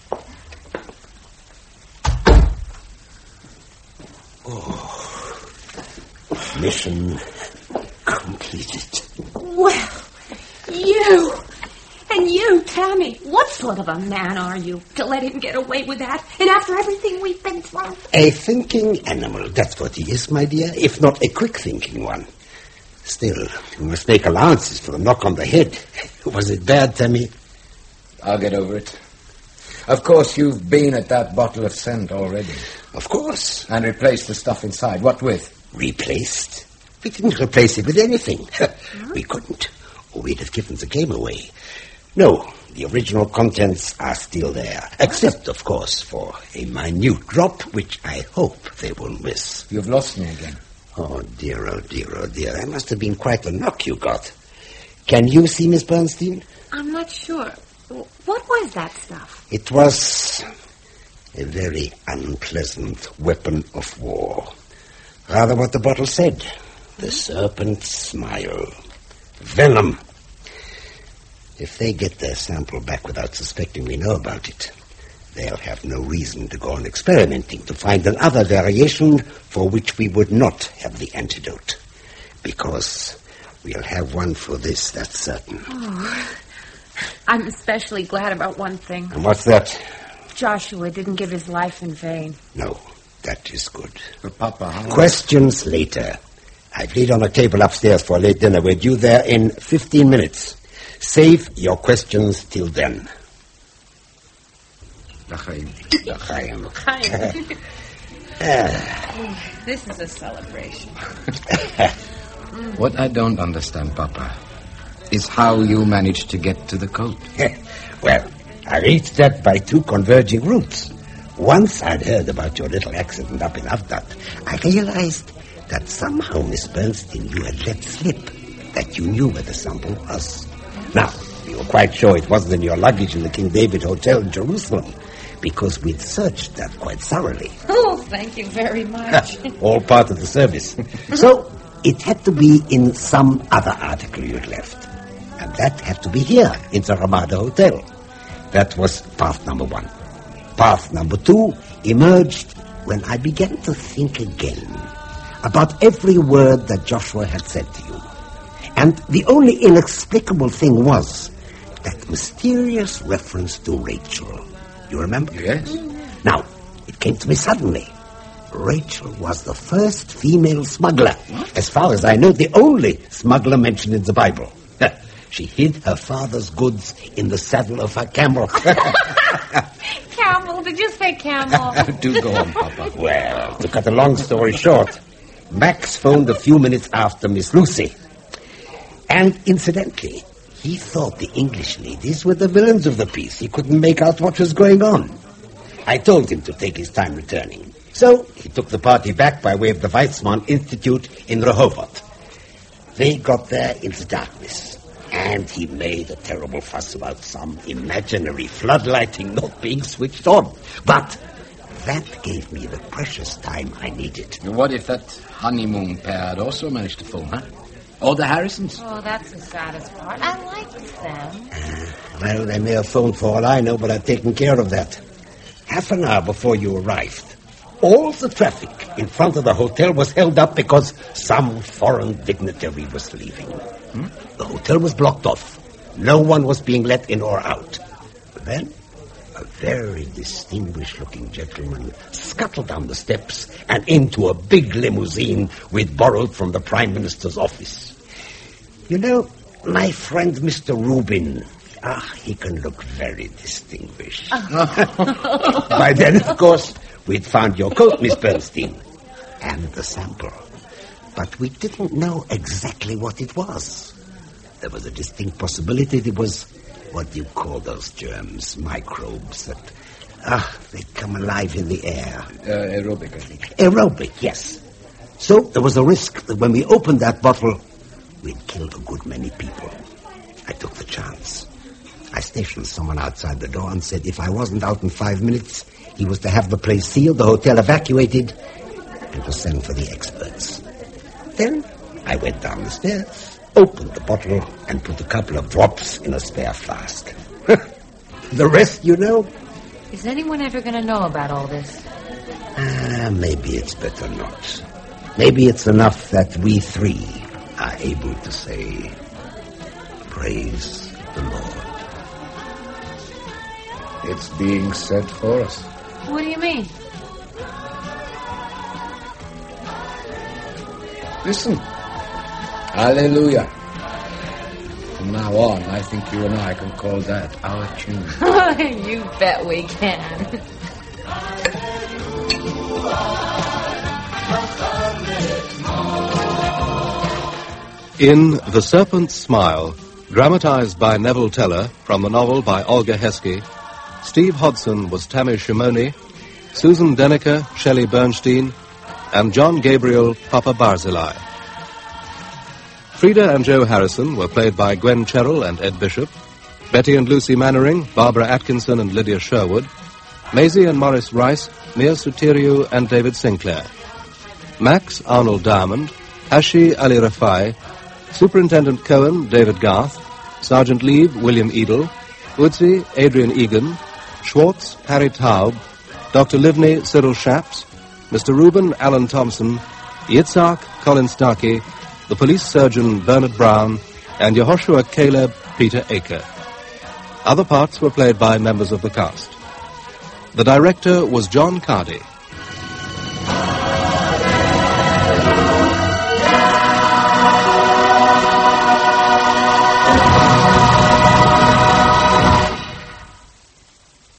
Oh. Mission completed. Well, you... And you, Tammy, what sort of a man are you to let him get away with that? And after everything we've been through? A thinking animal, that's what he is, my dear, if not a quick-thinking one. Still, we must make allowances for the knock on the head. Was it bad, Tammy? I'll get over it. Of course, you've been at that bottle of scent already. Of course. And replaced the stuff inside. What with? Replaced? We didn't replace it with anything. We couldn't, or we'd have given the game away. No, the original contents are still there. Except, of course, for a minute drop, which I hope they will miss. You've lost me again. Oh, dear, oh, dear, oh, dear. That must have been quite a knock you got. Can you see Miss Bernstein? I'm not sure. What was that stuff? It was a very unpleasant weapon of war. Rather what the bottle said. The serpent's smile. Venom. If they get their sample back without suspecting we know about it, they'll have no reason to go on experimenting to find another variation for which we would not have the antidote. Because we'll have one for this, that's certain. Oh, I'm especially glad about one thing. And what's that? Joshua didn't give his life in vain. No, that is good. But Papa, how... Questions later. I've laid on a table upstairs for a late dinner. We're due there in fifteen minutes. Save your questions till then. L'chaim. L'chaim. L'chaim. Ah. This is a celebration. What I don't understand, Papa, is how you managed to get to the coat. Well, I reached that by two converging routes. Once I'd heard about your little accident up in Avdat, I realized that somehow, Miss Bernstein, you had let slip that you knew where the sample was. Now, you were quite sure it wasn't in your luggage in the King David Hotel in Jerusalem, because we'd searched that quite thoroughly. Oh, thank you very much. All part of the service. So, it had to be in some other article you'd left. And that had to be here, in the Ramada Hotel. That was path number one. Path number two emerged when I began to think again about every word that Joshua had said to you. And the only inexplicable thing was that mysterious reference to Rachel. You remember? Yes. Now, it came to me suddenly. Rachel was the first female smuggler. What? As far as I know, the only smuggler mentioned in the Bible. She hid her father's goods in the saddle of her camel. Camel? Did you say camel? Do go on, Papa. Well, to cut a long story short, Max phoned a few minutes after Miss Lucy. And incidentally, he thought the English ladies were the villains of the piece. He couldn't make out what was going on. I told him to take his time returning. So he took the party back by way of the Weizmann Institute in Rehovot. They got there in the darkness, and he made a terrible fuss about some imaginary floodlighting not being switched on. But that gave me the precious time I needed. What if that honeymoon pair had also managed to phone, huh? Or the Harrisons? Oh, that's the saddest part. I liked them. Uh, well, they may have phoned for all I know, but I've taken care of that. Half an hour before you arrived, all the traffic in front of the hotel was held up because some foreign dignitary was leaving. Hmm? The hotel was blocked off. No one was being let in or out. Then, a very distinguished-looking gentleman scuttled down the steps and into a big limousine we'd borrowed from the Prime Minister's office. You know, my friend Mister Rubin, ah, he can look very distinguished. By then, of course, we'd found your coat, Miss Bernstein, and the sample. But we didn't know exactly what it was. There was a distinct possibility it was, what do you call those germs, microbes that, ah, they come alive in the air. Uh, aerobic, I think. Aerobic, yes. So there was a risk that when we opened that bottle, we'd killed a good many people. I took the chance. I stationed someone outside the door and said if I wasn't out in five minutes, he was to have the place sealed, the hotel evacuated, and to send for the experts. Then I went down the stairs, opened the bottle, and put a couple of drops in a spare flask. The rest, you know. Is anyone ever going to know about all this? Ah, maybe it's better not. Maybe it's enough that we three are able to say, praise the Lord. It's being said for us. What do you mean? Listen. Hallelujah. From now on, I think you and I can call that our tune. You bet we can. In The Serpent's Smile, dramatized by Neville Teller from the novel by Olga Heskey, Steve Hodson was Tammy Shimoni, Susan Deniker, Shelley Bernstein, and John Gabriel, Papa Barzilai. Frida and Joe Harrison were played by Gwen Cherrell and Ed Bishop, Betty and Lucy Mannering, Barbara Atkinson and Lydia Sherwood, Maisie and Morris Rice, Mia Sutiriou and David Sinclair, Max Arnold Diamond, Hashi Ali Rafai, Superintendent Cohen David Garth, Sergeant Lieb William Edel, Woodsey Adrian Egan, Schwartz Harry Taub, Doctor Livney Cyril Shaps, Mister Reuben Alan Thompson, Yitzhak Colin Starkey, the police surgeon Bernard Brown, and Yehoshua Caleb Peter Aker. Other parts were played by members of the cast. The director was John Cardy.